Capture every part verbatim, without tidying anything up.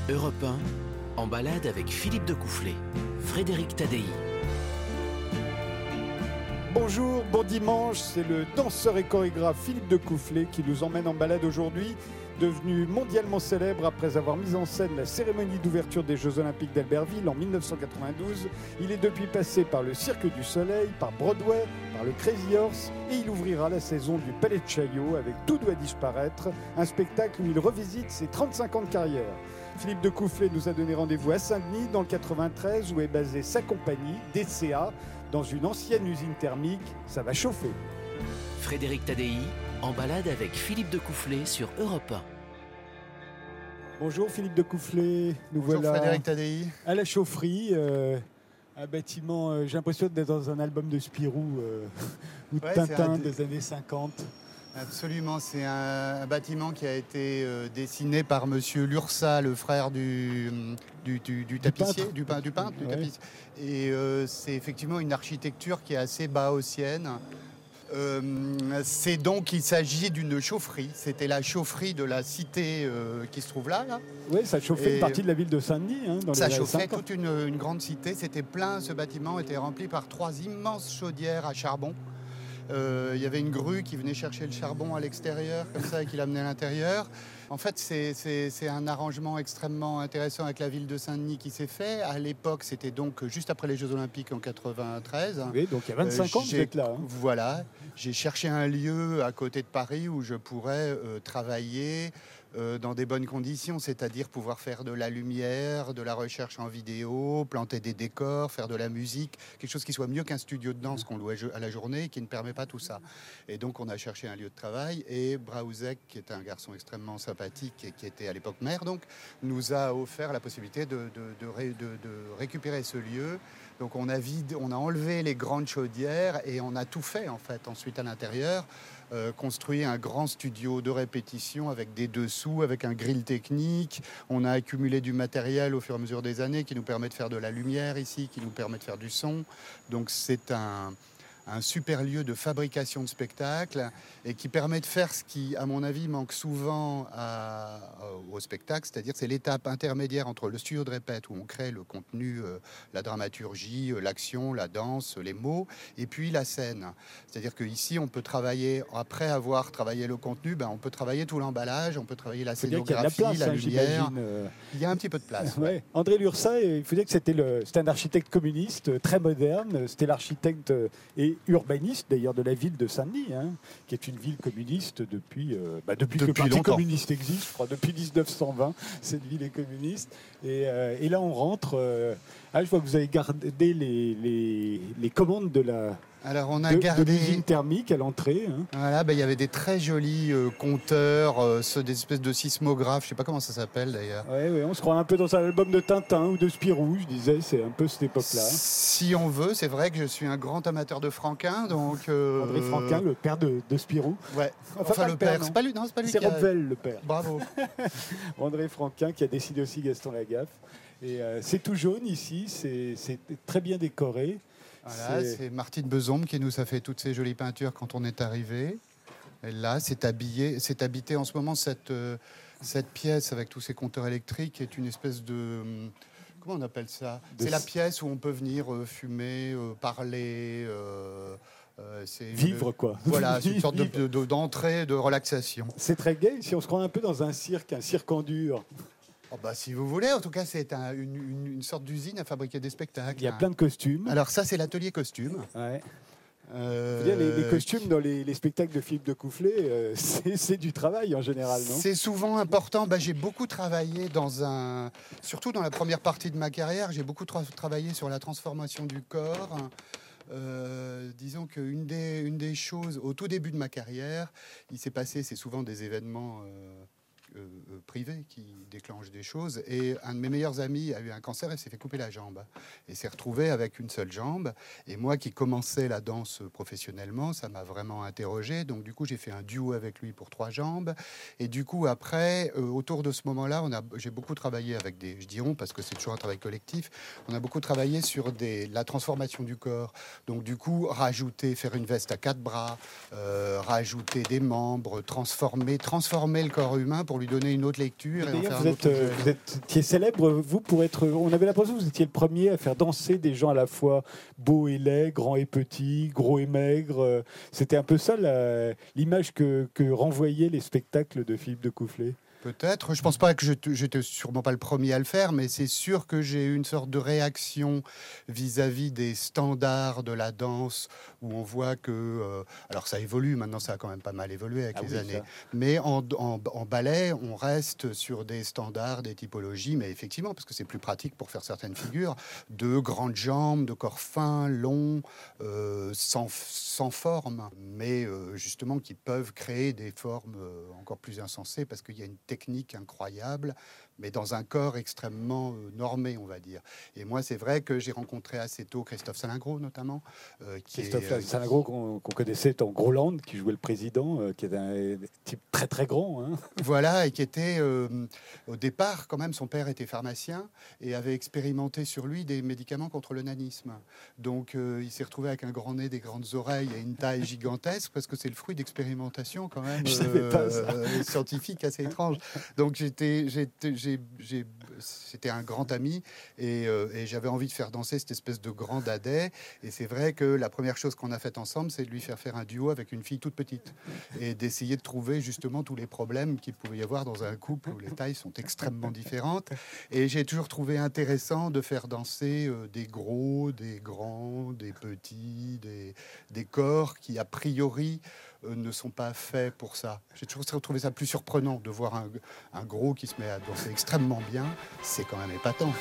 Europe un, en balade avec Philippe de Coufflet, Frédéric Tadei. Bonjour, bon dimanche, c'est le danseur et chorégraphe Philippe de Coufflet qui nous emmène en balade aujourd'hui. Devenu mondialement célèbre après avoir mis en scène la cérémonie d'ouverture des Jeux Olympiques d'Albertville en mille neuf cent quatre-vingt-douze, il est depuis passé par le Cirque du Soleil, par Broadway, par le Crazy Horse et il ouvrira la saison du Palais de Chaillot avec Tout doit disparaître, un spectacle où il revisite ses trente-cinq ans de carrière. Philippe de Coufflet nous a donné rendez-vous à Saint-Denis dans le quatre-vingt-treize où est basée sa compagnie, D C A, dans une ancienne usine thermique. Ça va chauffer. Frédéric Tadei, en balade avec Philippe de Coufflet sur Europe un. Bonjour Philippe de Coufflet, nous Bonjour voilà Frédéric Tadei. à la chaufferie, euh, un bâtiment, euh, j'ai l'impression d'être dans un album de Spirou euh, ou de Ouais, Tintin un... des années cinquante. Absolument, c'est un, un bâtiment qui a été euh, dessiné par monsieur Lursa, le frère du, du, du, du tapissier, peintre. du, pein, du peintre, du Ouais. tapissier. Et euh, c'est effectivement une architecture qui est assez baotienne. Euh, c'est donc, il s'agit d'une chaufferie. C'était la chaufferie de la cité euh, qui se trouve là. là. Oui, ça chauffait Et une partie de la ville de Saint-Denis. Hein, dans Ça les années chauffait cinquante. toute une, une grande cité. C'était plein, ce bâtiment était rempli par trois immenses chaudières à charbon. Euh, il y avait une grue qui venait chercher le charbon à l'extérieur, comme ça, et qui l'amenait à l'intérieur. En fait, c'est, c'est, c'est un arrangement extrêmement intéressant avec la ville de Saint-Denis qui s'est fait. À l'époque, c'était donc juste après les Jeux Olympiques en quatre-vingt-treize. Oui, donc il y a vingt-cinq Euh, ans que vous j'ai- êtes là. Hein. Voilà. J'ai cherché un lieu à côté de Paris où je pourrais euh, travailler euh, dans des bonnes conditions, c'est-à-dire pouvoir faire de la lumière, de la recherche en vidéo, planter des décors, faire de la musique, quelque chose qui soit mieux qu'un studio de danse qu'on loue à la journée et qui ne permet pas tout ça. Et donc on a cherché un lieu de travail et Braouzek, qui est un garçon extrêmement sympathique et qui était à l'époque maire, donc, nous a offert la possibilité de, de, de, ré, de, de récupérer ce lieu. Donc on a, vide, on a enlevé les grandes chaudières et on a tout fait en fait ensuite à l'intérieur. Euh, construit un grand studio de répétition avec des dessous, avec un grill technique. On a accumulé du matériel au fur et à mesure des années qui nous permet de faire de la lumière ici, qui nous permet de faire du son. Donc c'est un, un super lieu de fabrication de spectacles et qui permet de faire ce qui, à mon avis, manque souvent à, au spectacle, c'est-à-dire c'est l'étape intermédiaire entre le studio de répète où on crée le contenu, euh, la dramaturgie, euh, l'action, la danse, les mots, et puis la scène. C'est-à-dire qu'ici, on peut travailler, après avoir travaillé le contenu, ben, on peut travailler tout l'emballage, on peut travailler la Il faut dire qu'il y a de la scénographie, place, la hein, lumière. j'imagine. euh. Il y a un petit peu de place. Ouais. André Lursa, il faut dire que c'était, le, c'était un architecte communiste euh, très moderne. C'était l'architecte euh, et urbaniste d'ailleurs de la ville de Saint-Denis, hein, qui est une ville communiste depuis, euh, bah, depuis, que le Depuis Parti longtemps. communiste existe, je crois, depuis dix-neuf cent vingt. Cette ville est communiste. Et, euh, et là, on rentre. Euh, ah, je vois que vous avez gardé les, les, les commandes de la Alors on a de, gardé... de l'usine thermique à l'entrée. Hein. Voilà, ben, il y avait des très jolis euh, compteurs, euh, ceux des espèces de sismographes, je sais pas comment ça s'appelle d'ailleurs. Ouais, ouais, on se croit un peu dans un album de Tintin ou de Spirou, je disais, c'est un peu cette époque-là. Hein. Si on veut, c'est vrai que je suis un grand amateur de Franquin, donc... euh, André Franquin, le père de, de Spirou. Ouais, Enfin, enfin, pas le le père, père, non. c'est pas lui, non, c'est pas lui C'est qui a... Robvel, le père. Bravo. André Franquin qui a décidé aussi Gaston Lagaffe. Et euh, c'est tout jaune ici, c'est, c'est très bien décoré. Voilà, C'est- c'est Martine Bezombe qui nous a fait toutes ces jolies peintures quand on est arrivé. Et là, c'est habillé, c'est habité en ce moment cette, euh, cette pièce avec tous ces compteurs électriques est une espèce de... hum, Comment on appelle ça? De C'est la s- pièce où on peut venir euh, fumer, euh, parler... euh, euh, c'est une- Vivre, quoi. Voilà, c'est une sorte de- Vivre. de- d'entrée, de relaxation. C'est très gai, ici on se croit un peu dans un cirque, un cirque en dur. Oh bah, si vous voulez, en tout cas, c'est un- une, une- une sorte d'usine à fabriquer des spectacles. Il y a plein de costumes. Alors ça, c'est l'atelier costume. Ouais. Euh, Faut dire, les, les costumes dans les, les spectacles de Philippe de Coufflet, euh, c'est, c'est du travail en général, non? C'est souvent important. Bah, j'ai beaucoup travaillé dans un... Surtout dans la première partie de ma carrière, j'ai beaucoup tra- travaillé sur la transformation du corps. Euh, disons qu'une des, une des choses, au tout début de ma carrière, il s'est passé, c'est souvent des événements... euh, euh, privés qui déclenchent des choses. Et un de mes meilleurs amis a eu un cancer et s'est fait couper la jambe. Et s'est retrouvé avec une seule jambe. Et moi qui commençais la danse professionnellement, ça m'a vraiment interrogé. Donc du coup, j'ai fait un duo avec lui pour trois jambes. Et du coup, après, euh, autour de ce moment-là, on a, j'ai beaucoup travaillé avec des... Je dis on parce que c'est toujours un travail collectif. On a beaucoup travaillé sur des, la transformation du corps. Donc du coup, rajouter, faire une veste à quatre bras, euh, rajouter des membres, transformer, transformer le corps humain pour lui donner une autre lecture. Et en faire vous, un êtes, autre objet. euh, vous êtes célèbre, vous, pour être... On avait l'impression que vous étiez le premier à faire danser des gens à la fois beaux et laids, grands et petits, gros et maigres. C'était un peu ça la, l'image que, que renvoyaient les spectacles de Philippe de Coufflet. Peut-être. Je ne pense pas que je j'étais sûrement pas le premier à le faire, mais c'est sûr que j'ai eu une sorte de réaction vis-à-vis des standards de la danse, où on voit que... Euh, alors ça évolue, maintenant ça a quand même pas mal évolué avec Ah les oui, années. ça. Mais en, en, en ballet, on reste sur des standards, des typologies, mais effectivement, parce que c'est plus pratique pour faire certaines figures, de grandes jambes, de corps fins, longs, euh, sans, sans forme, mais euh, justement qui peuvent créer des formes euh, encore plus insensées, parce qu'il y a une technique incroyable, mais dans un corps extrêmement euh, normé, on va dire. Et moi, c'est vrai que j'ai rencontré assez tôt Christophe Salingro, notamment. Euh, qui Christophe est, Salingro, qu'on, qu'on connaissait en Groland, qui jouait le président, euh, qui est un type très très grand. Hein. Voilà, et qui était, euh, au départ, quand même, son père était pharmacien et avait expérimenté sur lui des médicaments contre le nanisme. Donc, euh, il s'est retrouvé avec un grand nez, des grandes oreilles et une taille gigantesque, parce que c'est le fruit d'expérimentations, quand même, Je savais pas ça. euh, scientifiques assez étranges. Donc, j'étais, j'étais, j'ai, j'ai, c'était un grand ami et, euh, et j'avais envie de faire danser cette espèce de grand dadais. Et c'est vrai que la première chose qu'on a faite ensemble, c'est de lui faire faire un duo avec une fille toute petite et d'essayer de trouver justement tous les problèmes qu'il pouvait y avoir dans un couple où les tailles sont extrêmement différentes. Et j'ai toujours trouvé intéressant de faire danser euh, des gros, des grands, des petits, des, des corps qui, a priori, euh, ne sont pas faits pour ça. J'ai toujours trouvé ça plus surprenant de voir un, un gros qui se met à danser extrêmement bien. C'est quand même épatant.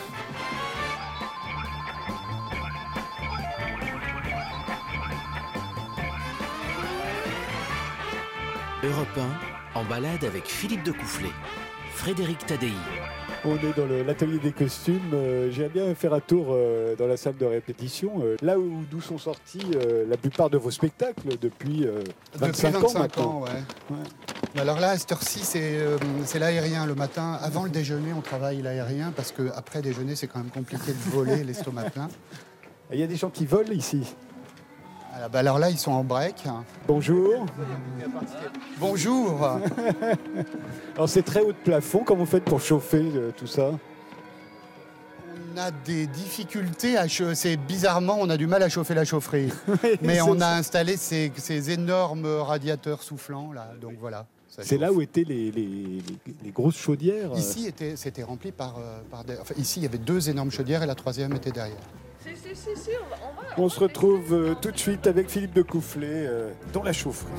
Europe un, en balade avec Philippe de Coufflet. Frédéric Tadei. On est dans le, l'atelier des costumes. Euh, J'aimerais bien faire un tour euh, dans la salle de répétition, euh, là où, d'où sont sortis euh, la plupart de vos spectacles depuis euh, vingt-cinq, Depuis vingt-cinq ans maintenant. ans, ouais. Ouais. Alors là, à cette heure-ci, c'est, euh, c'est l'aérien le matin. Avant le déjeuner, on travaille l'aérien parce qu'après déjeuner, c'est quand même compliqué de voler l'estomac plein. Il y a des gens qui volent ici. Alors, bah, alors là, ils sont en break. Bonjour. Bonjour. Alors c'est très haut de plafond. Comment vous faites pour chauffer euh, tout ça? On a des difficultés à chauffer. C'est bizarrement, on a du mal à chauffer la chaufferie. Mais c'est, on a installé ces, ces énormes radiateurs soufflants là. Donc voilà. ça C'est chauffe. là où étaient les, les, les, les grosses chaudières. euh. Ici, était, c'était rempli par, euh, par des... enfin, ici, il y avait deux énormes chaudières et la troisième était derrière. Si, si, si, si, on va. On, va, On se retrouve euh, tout de suite avec Philippe de Coufflet euh, dans la chaufferie.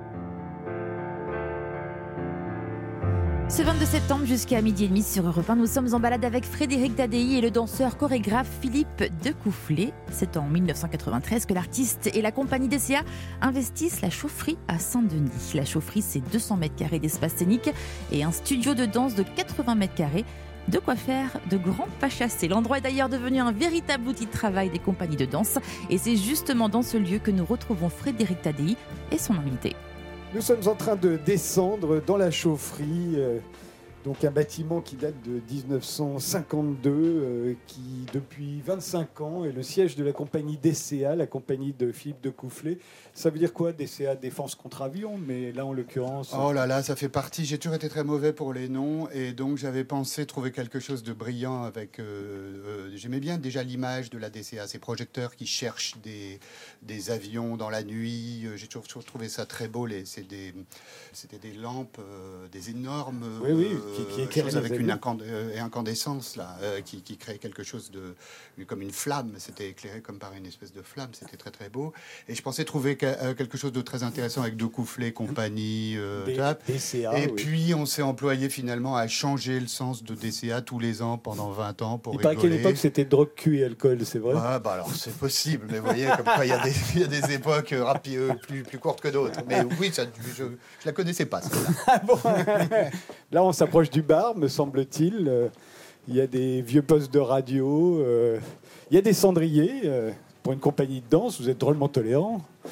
Ce vingt-deux septembre jusqu'à midi et demi sur Europe un, nous sommes en balade avec Frédéric Tadei et le danseur chorégraphe Philippe de Coufflet. C'est en mille neuf cent quatre-vingt-treize que l'artiste et la compagnie D C A investissent la chaufferie à Saint-Denis. La chaufferie, c'est deux cents mètres carrés d'espace scénique et un studio de danse de quatre-vingts mètres carrés. De quoi faire de grands pas chassés. L'endroit est d'ailleurs devenu un véritable outil de travail des compagnies de danse. Et c'est justement dans ce lieu que nous retrouvons Frédéric Tadei et son invité. Nous sommes en train de descendre dans la chaufferie, euh, donc un bâtiment qui date de dix-neuf cent cinquante-deux, euh, qui depuis vingt-cinq ans est le siège de la compagnie D C A, la compagnie de Philippe de Coufflet. Ça veut dire quoi, D C A? Défense contre avion, mais là en l'occurrence... Oh là là, ça fait partie. J'ai toujours été très mauvais pour les noms et donc j'avais pensé trouver quelque chose de brillant avec. Euh, euh, j'aimais bien déjà l'image de la D C A, ces projecteurs qui cherchent des, des avions dans la nuit. J'ai toujours, toujours trouvé ça très beau. Les, c'est des, c'était des lampes, euh, des énormes Oui, oui, euh, qui, qui éclairaient choses les avec une avions. incand- euh, incandescence là, euh, qui, qui créait quelque chose de comme une flamme. C'était éclairé comme par une espèce de flamme. C'était très très beau. Et je pensais trouver quelque chose de très intéressant avec De Coufflet, compagnie, euh, Des- tap. D C A, Et oui. puis on s'est employé finalement à changer le sens de D C A tous les ans pendant vingt ans pour Il paraît qu'à rigoler. l'époque c'était drogue, cul et alcool, c'est vrai? Ah, bah alors c'est possible, mais vous voyez, comme quoi il y a des, il y a des époques euh, rapi- euh, plus, plus courtes que d'autres. Mais oui, ça, je ne la connaissais pas, celle-là. Ah bon. Là on s'approche du bar, me semble-t-il. Euh, Il y a des vieux postes de radio, euh, il y a des cendriers. euh, Pour une compagnie de danse, vous êtes drôlement tolérant.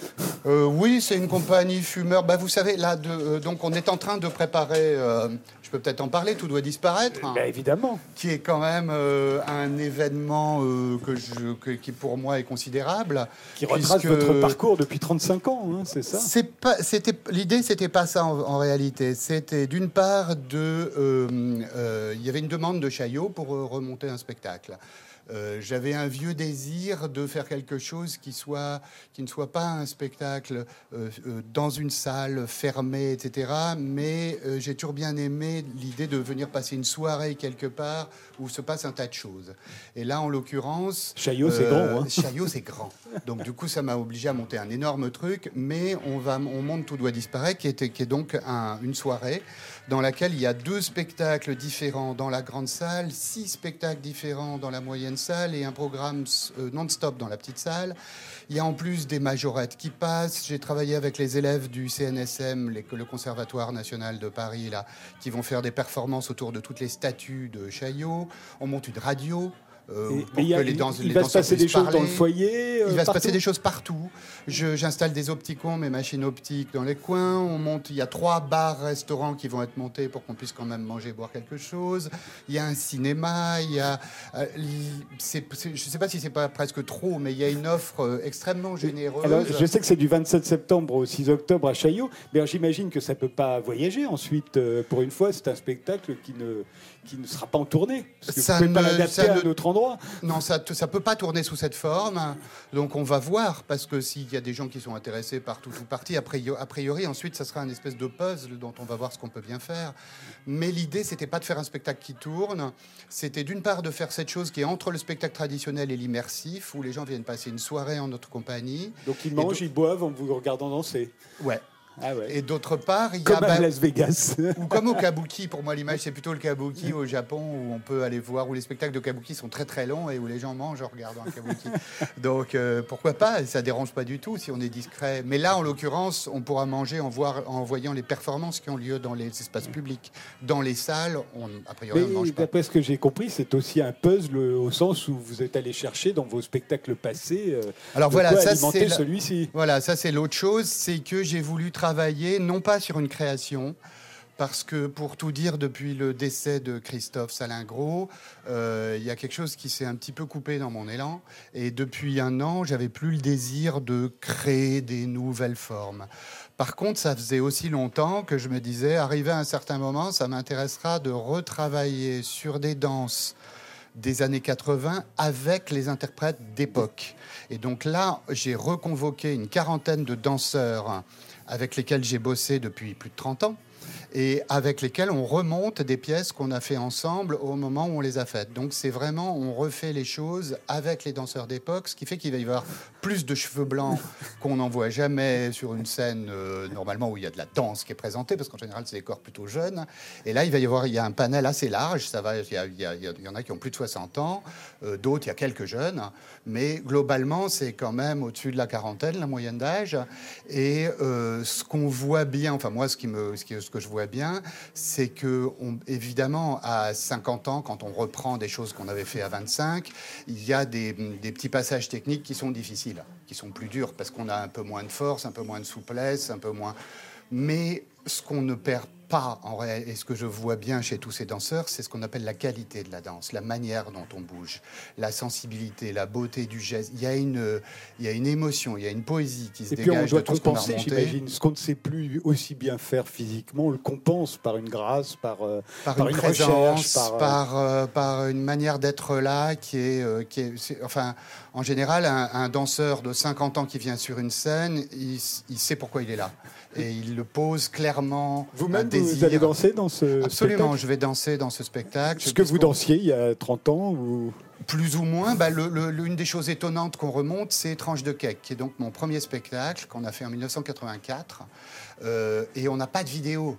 Euh, oui, c'est une compagnie fumeur. Bah, vous savez, là, de, euh, donc on est en train de préparer, euh, je peux peut-être en parler, Tout doit disparaître. Hein, bah, évidemment. Qui est quand même euh, un événement euh, que je, que, qui pour moi est considérable. Qui retrace puisque... votre parcours depuis trente-cinq ans, hein, c'est ça? C'est pas, c'était, l'idée, c'était pas ça en, en réalité. C'était d'une part de, euh, euh, il y avait une demande de Chaillot pour euh, remonter un spectacle. Euh, j'avais un vieux désir de faire quelque chose qui soit, qui ne soit pas un spectacle euh, euh, dans une salle fermée, et cetera. Mais euh, j'ai toujours bien aimé l'idée de venir passer une soirée quelque part où se passe un tas de choses. Et là, en l'occurrence, Chaillot, c'est euh, grand. Hein. Chaillot, c'est grand. Donc du coup, ça m'a obligé à monter un énorme truc. Mais on va, on monte Tout doit disparaître, qui est, qui est donc un, une soirée dans laquelle il y a deux spectacles différents dans la grande salle, six spectacles différents dans la moyenne salle et un programme euh, non-stop dans la petite salle. Il y a en plus des majorettes qui passent. J'ai travaillé avec les élèves du C N S M, les, le Conservatoire national de Paris, là, qui vont faire des performances autour de toutes les statues de Chaillot. On monte une radio. Euh, Et, pour y a, que les danses, il les va se passer des choses parler. dans le foyer. Euh, il va partout. se passer des choses partout. Je, j'installe des opticons, mes machines optiques dans les coins. On monte. Il y a trois bars, restaurants qui vont être montés pour qu'on puisse quand même manger, boire quelque chose. Il y a un cinéma. Il y a. Euh, c'est, c'est, je ne sais pas si c'est pas presque trop, mais il y a une offre euh, extrêmement généreuse. Alors, je sais que c'est du vingt-sept septembre au six octobre à Chaillot, mais alors, j'imagine que ça ne peut pas voyager ensuite. Euh, pour une fois, c'est un spectacle qui ne qui ne sera pas en tournée. Parce que Ça vous ne pouvez pas ne- l'adapter ça à ne- un autre endroit. Non, ça ne peut pas tourner sous cette forme. Donc on va voir, parce que s'il y a des gens qui sont intéressés par tout ou partie, a priori, a priori, ensuite, ça sera un espèce de puzzle dont on va voir ce qu'on peut bien faire. Mais l'idée, c'était pas de faire un spectacle qui tourne. C'était d'une part de faire cette chose qui est entre le spectacle traditionnel et l'immersif, où les gens viennent passer une soirée en notre compagnie. Donc ils mangent, ils boivent en vous regardant danser. Ouais. Ah ouais. Et d'autre part, il y a... Comme à bah, Las Vegas. ou comme au kabuki, pour moi l'image c'est plutôt le kabuki au Japon où on peut aller voir, où les spectacles de kabuki sont très très longs et où les gens mangent en regardant un kabuki. Donc euh, pourquoi pas, ça dérange pas du tout si on est discret. Mais là en l'occurrence on pourra manger en, voir, en voyant les performances qui ont lieu dans les espaces publics. Dans les salles, on, a priori on ne mange Mais pas. d'après ce que j'ai compris, c'est aussi un puzzle au sens où vous êtes allé chercher dans vos spectacles passés. Euh, Alors de voilà, quoi ça alimenter c'est la- celui-ci. Voilà, ça c'est l'autre chose, c'est que j'ai voulu travailler non pas sur une création, parce que pour tout dire, depuis le décès de Christophe Salingro, euh, il y a quelque chose qui s'est un petit peu coupé dans mon élan, et depuis un an, j'avais plus le désir de créer des nouvelles formes. Par contre, ça faisait aussi longtemps que je me disais, arrivé à un certain moment, ça m'intéressera de retravailler sur des danses des années quatre-vingts avec les interprètes d'époque. Et donc là, j'ai reconvoqué une quarantaine de danseurs avec lesquels j'ai bossé depuis plus de trente ans et avec lesquels on remonte des pièces qu'on a fait ensemble au moment où on les a faites. Donc c'est vraiment, on refait les choses avec les danseurs d'époque, ce qui fait qu'il va y avoir plus de cheveux blancs qu'on n'en voit jamais sur une scène euh, normalement où il y a de la danse qui est présentée, parce qu'en général c'est des corps plutôt jeunes. Et là il va y avoir, il y a un panel assez large, ça va, il y, a, il y, a, il y en a qui ont plus de soixante ans, euh, d'autres il y a quelques jeunes, mais globalement c'est quand même au-dessus de la quarantaine la moyenne d'âge. Et euh, ce qu'on voit bien, enfin moi ce qui me, ce, qui, ce que je vois bien, c'est que on, évidemment à cinquante ans, quand on reprend des choses qu'on avait fait à vingt-cinq, il y a des, des petits passages techniques qui sont difficiles, qui sont plus durs parce qu'on a un peu moins de force, un peu moins de souplesse, un peu moins. Mais ce qu'on ne perd pas en réalité, et ce que je vois bien chez tous ces danseurs, c'est ce qu'on appelle la qualité de la danse, la manière dont on bouge, la sensibilité, la beauté du geste. Il y a une, il y a une émotion, il y a une poésie qui se Et puis on dégage doit de tout ce qu'on a compenser, remonté. j'imagine. Ce qu'on ne sait plus aussi bien faire physiquement, on le compense par une grâce, par, euh, Par, par une, une présence, recherche, par, par, euh, euh, par une manière d'être là qui est, euh, qui est c'est- enfin, en général, un, un danseur de cinquante ans qui vient sur une scène, il, il sait pourquoi il est là. Et il le pose clairement. Vous-même, un désir. vous allez danser dans ce Absolument, spectacle. je vais danser dans ce spectacle. Ce que vous Puisqu'on- dansiez il y a trente ans ou... Plus ou moins, bah, le, le, l'une des choses étonnantes qu'on remonte, c'est Tranche de cake, qui est donc mon premier spectacle qu'on a fait en mille neuf cent quatre-vingt-quatre. Euh, et on n'a pas de vidéo.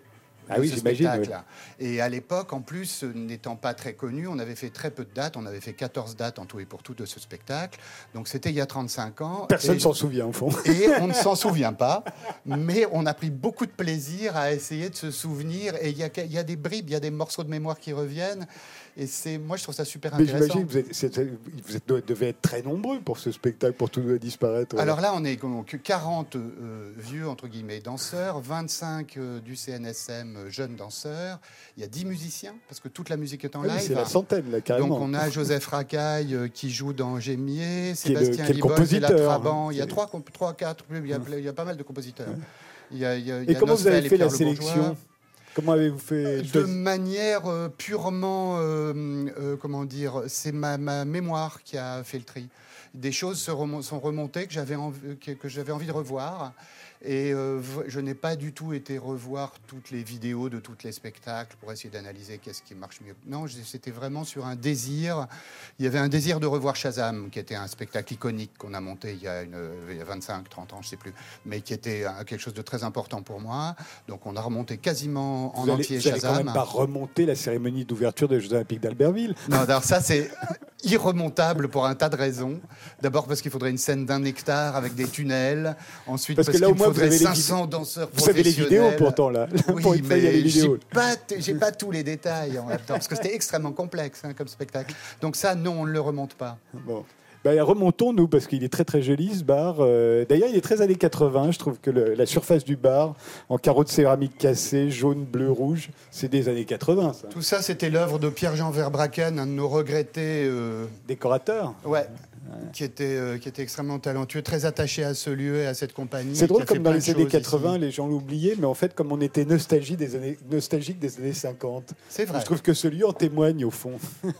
Ah oui, ce j'imagine, spectacle. Oui. Et à l'époque, en plus, n'étant pas très connu, on avait fait très peu de dates. On avait fait quatorze dates en tout et pour tout de ce spectacle. Donc c'était il y a trente-cinq ans. Personne ne s'en souvient, au fond. Et on ne s'en souvient pas. Mais on a pris beaucoup de plaisir à essayer de se souvenir. Et il y a, il y a des bribes, il y a des morceaux de mémoire qui reviennent. Et c'est, moi, je trouve ça super Mais intéressant. j'imagine que vous, êtes, c'est, vous êtes, devez être très nombreux pour ce spectacle, pour Tout doit disparaître. Alors là, on est donc quarante euh, vieux, entre guillemets, danseurs, vingt-cinq euh, du C N S M, euh, jeunes danseurs. Il y a dix musiciens, parce que toute la musique est en Ah oui, live. c'est la centaine, là, carrément. Donc on a Joseph Racaille euh, qui joue dans Gémier, Qui est le- Sébastien qui est le Libol, qui est la compositeur, Trabant. hein. Il y a trois, comp- trois quatre, il y a, il y a pas mal de compositeurs. Il y a, il y a, il y Et a comment vous avez Nosfell et fait la Pierre Le Bourgeois. sélection? Comment avez-vous fait? De manière euh, purement, euh, euh, comment dire, c'est ma, ma mémoire qui a fait le tri. Des choses se remont- sont remontées que j'avais envie, que, que j'avais envie de revoir. Et euh, je n'ai pas du tout été revoir toutes les vidéos de tous les spectacles pour essayer d'analyser qu'est-ce qui marche mieux. Non, c'était vraiment sur un désir. Il y avait un désir de revoir Shazam, qui était un spectacle iconique qu'on a monté il y a, une, il y a vingt-cinq, trente ans, je ne sais plus, mais qui était quelque chose de très important pour moi. Donc on a remonté quasiment en vous allez, entier vous allez Shazam. quand même pas remonter la cérémonie d'ouverture des Jeux Olympiques d'Albertville. Non, alors ça, c'est irremontable pour un tas de raisons. D'abord parce qu'il faudrait une scène d'un hectare avec des tunnels. Ensuite parce, parce que là, qu'il au moins, faudrait vous avez cinq cents les danseurs Vous avez les vidéos pourtant, là. Oui, Pour une fois, il y a les mais j'ai vidéos. pas, t- j'ai pas tous les détails en même temps, parce que c'était extrêmement complexe hein, comme spectacle. Donc ça, non, on ne le remonte pas. Bon. Ben, remontons, nous, parce qu'il est très très joli ce bar. Euh, d'ailleurs, il est très années quatre-vingts. Je trouve que le- la surface du bar, en carreaux de céramique cassés, jaune, bleu, rouge, c'est des années quatre-vingts, ça. Tout ça, c'était l'œuvre de Pierre-Jean Verbracken, un de nos regrettés... euh, Décorateur. Ouais. Qui était, euh, qui était extrêmement talentueux, très attaché à ce lieu et à cette compagnie. C'est drôle, qui a fait comme dans plein les de années choses quatre-vingts, ici. les gens l'oubliaient, mais en fait, comme on était nostalgie des années, nostalgique des années cinquante. C'est vrai. Je trouve que ce lieu en témoigne, au fond.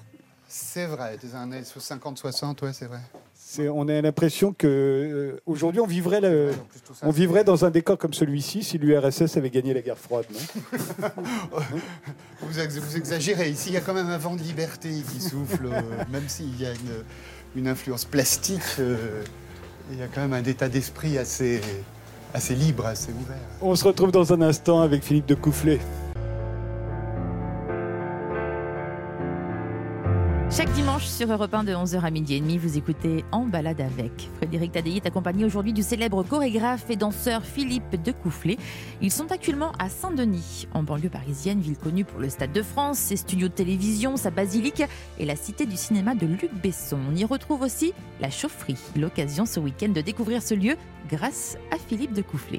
C'est vrai, des années cinquante soixante, ouais, c'est vrai. C'est, on a l'impression que euh, aujourd'hui on vivrait, le- Ouais, en plus, tout ça, on c'est- vivrait dans un décor comme celui-ci si l'U R S S avait gagné la guerre froide, non? Vous, ex- vous exagérez. Ici, il y a quand même un vent de liberté qui souffle, euh, même s'il y a une, une influence plastique. euh, il y a quand même un état d'esprit assez, assez libre, assez ouvert. On se retrouve dans un instant avec Philippe de Coufflet. Chaque dimanche sur Europe un de onze heures à midi et demi, vous écoutez En balade avec. Frédéric Taddeï est accompagné aujourd'hui du célèbre chorégraphe et danseur Philippe de Coufflet. Ils sont actuellement à Saint-Denis, en banlieue parisienne, ville connue pour le Stade de France, ses studios de télévision, sa basilique et la cité du cinéma de Luc Besson. On y retrouve aussi la chaufferie, l'occasion ce week-end de découvrir ce lieu grâce à Philippe de Coufflet.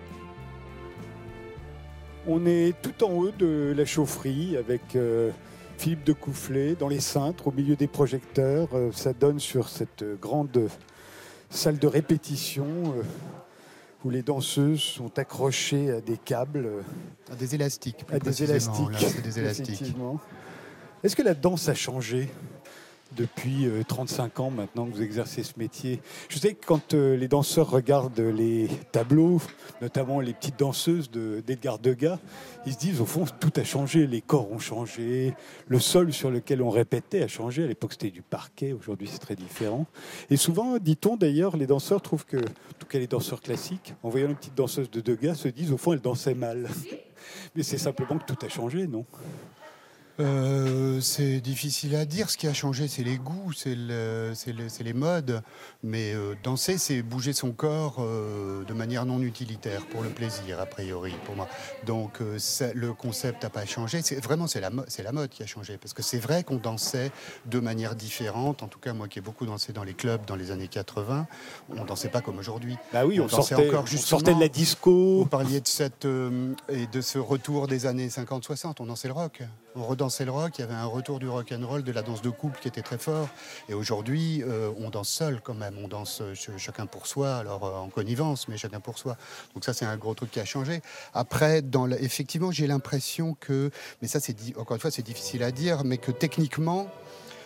On est tout en haut de la chaufferie avec euh, Philippe de Coufflet dans les cintres, au milieu des projecteurs. Euh, ça donne sur cette euh, grande salle de répétition euh, où les danseuses sont accrochées à des câbles, euh, À des élastiques, plus à des précisément. élastiques. Là, c'est des élastiques. Effectivement. Est-ce que la danse a changé depuis euh, trente-cinq ans maintenant que vous exercez ce métier? Je sais que quand euh, les danseurs regardent les tableaux, notamment les petites danseuses de- d'Edgar Degas, ils se disent au fond tout a changé, les corps ont changé, le sol sur lequel on répétait a changé. À l'époque c'était du parquet, aujourd'hui c'est très différent. Et souvent, dit-on d'ailleurs, les danseurs trouvent que, en tout cas les danseurs classiques, en voyant les petites danseuses de Degas, se disent au fond elles dansaient mal. Mais c'est simplement que tout a changé, non? Euh, c'est difficile à dire. Ce qui a changé, c'est les goûts, c'est le, c'est le- c'est les modes. Mais euh, danser, c'est bouger son corps euh, de manière non utilitaire, pour le plaisir, a priori, pour moi. Donc euh, ça- le concept n'a pas changé. C'est, vraiment, c'est la, mo- c'est la mode qui a changé. Parce que c'est vrai qu'on dansait de manière différente. En tout cas, moi qui ai beaucoup dansé dans les clubs dans les années quatre-vingts, on ne dansait pas comme aujourd'hui. Bah oui, on, On dansait sortait, encore, on justement. sortait de la disco. Vous parliez de, cette, euh, et de ce retour des années cinquante soixante, on dansait le rock. On redansait le rock, il y avait un retour du rock and roll, de la danse de couple qui était très fort. Et aujourd'hui, euh, on danse seul quand même, on danse ch- chacun pour soi, alors euh, en connivence, mais chacun pour soi. Donc ça, c'est un gros truc qui a changé. Après, dans la- effectivement, j'ai l'impression que, mais ça, c'est di- encore une fois, c'est difficile à dire, mais que techniquement,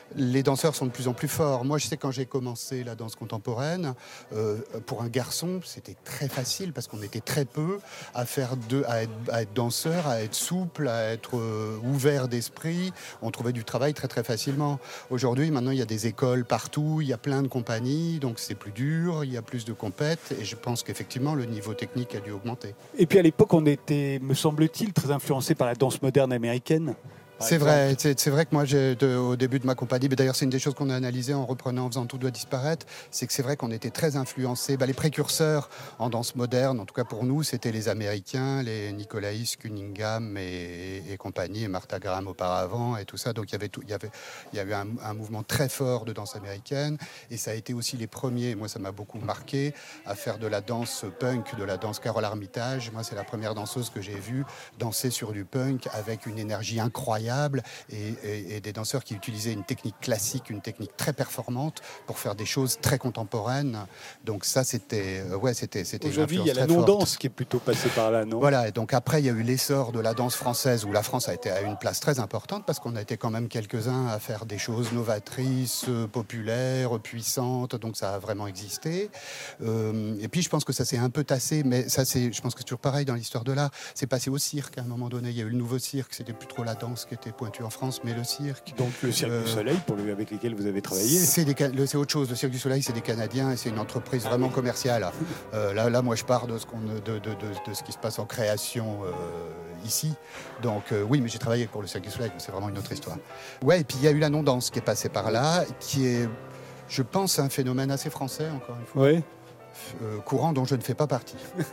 les danseurs sont de plus en plus forts. Moi, je sais quand j'ai commencé la danse contemporaine, euh, pour un garçon, c'était très facile parce qu'on était très peu à faire de, à être, à être danseur, à être souple, à être euh, ouvert d'esprit. On trouvait du travail très très facilement. Aujourd'hui, maintenant, il y a des écoles partout, il y a plein de compagnies, donc c'est plus dur, il y a plus de compètes, et je pense qu'effectivement, le niveau technique a dû augmenter. Et puis à l'époque, on était, me semble-t-il, très influencé par la danse moderne américaine. C'est vrai, c'est, c'est vrai que moi, j'ai, de, au début de ma compagnie, mais d'ailleurs c'est une des choses qu'on a analysées en reprenant, en faisant Tout doit disparaître, c'est que c'est vrai qu'on était très influencés. Bah, les précurseurs en danse moderne, en tout cas pour nous, c'était les Américains, les Nicolaïs, Cunningham et, et, et compagnie, et Martha Graham auparavant et tout ça. Donc il y avait, tout, il y avait, il y avait un, un mouvement très fort de danse américaine, et ça a été aussi les premiers, moi ça m'a beaucoup marqué, à faire de la danse punk, de la danse Carole Armitage. Moi c'est la première danseuse que j'ai vue danser sur du punk avec une énergie incroyable. Et, et, et des danseurs qui utilisaient une technique classique, une technique très performante pour faire des choses très contemporaines. Donc ça, c'était, euh, ouais, c'était, c'était Aujourd'hui, une il y a la non-danse qui est plutôt passée par là, non ? Voilà, et donc après, il y a eu l'essor de la danse française, où la France a été à une place très importante, parce qu'on a été quand même quelques-uns à faire des choses novatrices, populaires, puissantes, donc ça a vraiment existé. Euh, et puis, je pense que ça s'est un peu tassé, mais ça, c'est, je pense que c'est toujours pareil dans l'histoire de l'art. C'est passé au cirque à un moment donné. Il y a eu le nouveau cirque, c'était plus trop la danse qui était pointu en France, mais le cirque. Donc le Cirque euh, du Soleil, pour le, avec lesquels vous avez travaillé. C'est, des, c'est autre chose. Le Cirque du Soleil, c'est des Canadiens et c'est une entreprise vraiment commerciale. Euh, là, là, moi, je pars de ce, qu'on, de, de, de, de ce qui se passe en création euh, ici. Donc euh, oui, mais j'ai travaillé pour le Cirque du Soleil, c'est vraiment une autre histoire. Ouais, et puis il y a eu la non-danse qui est passée par là, qui est, je pense, un phénomène assez français, encore une fois. Oui. Euh, courant dont je ne fais pas partie.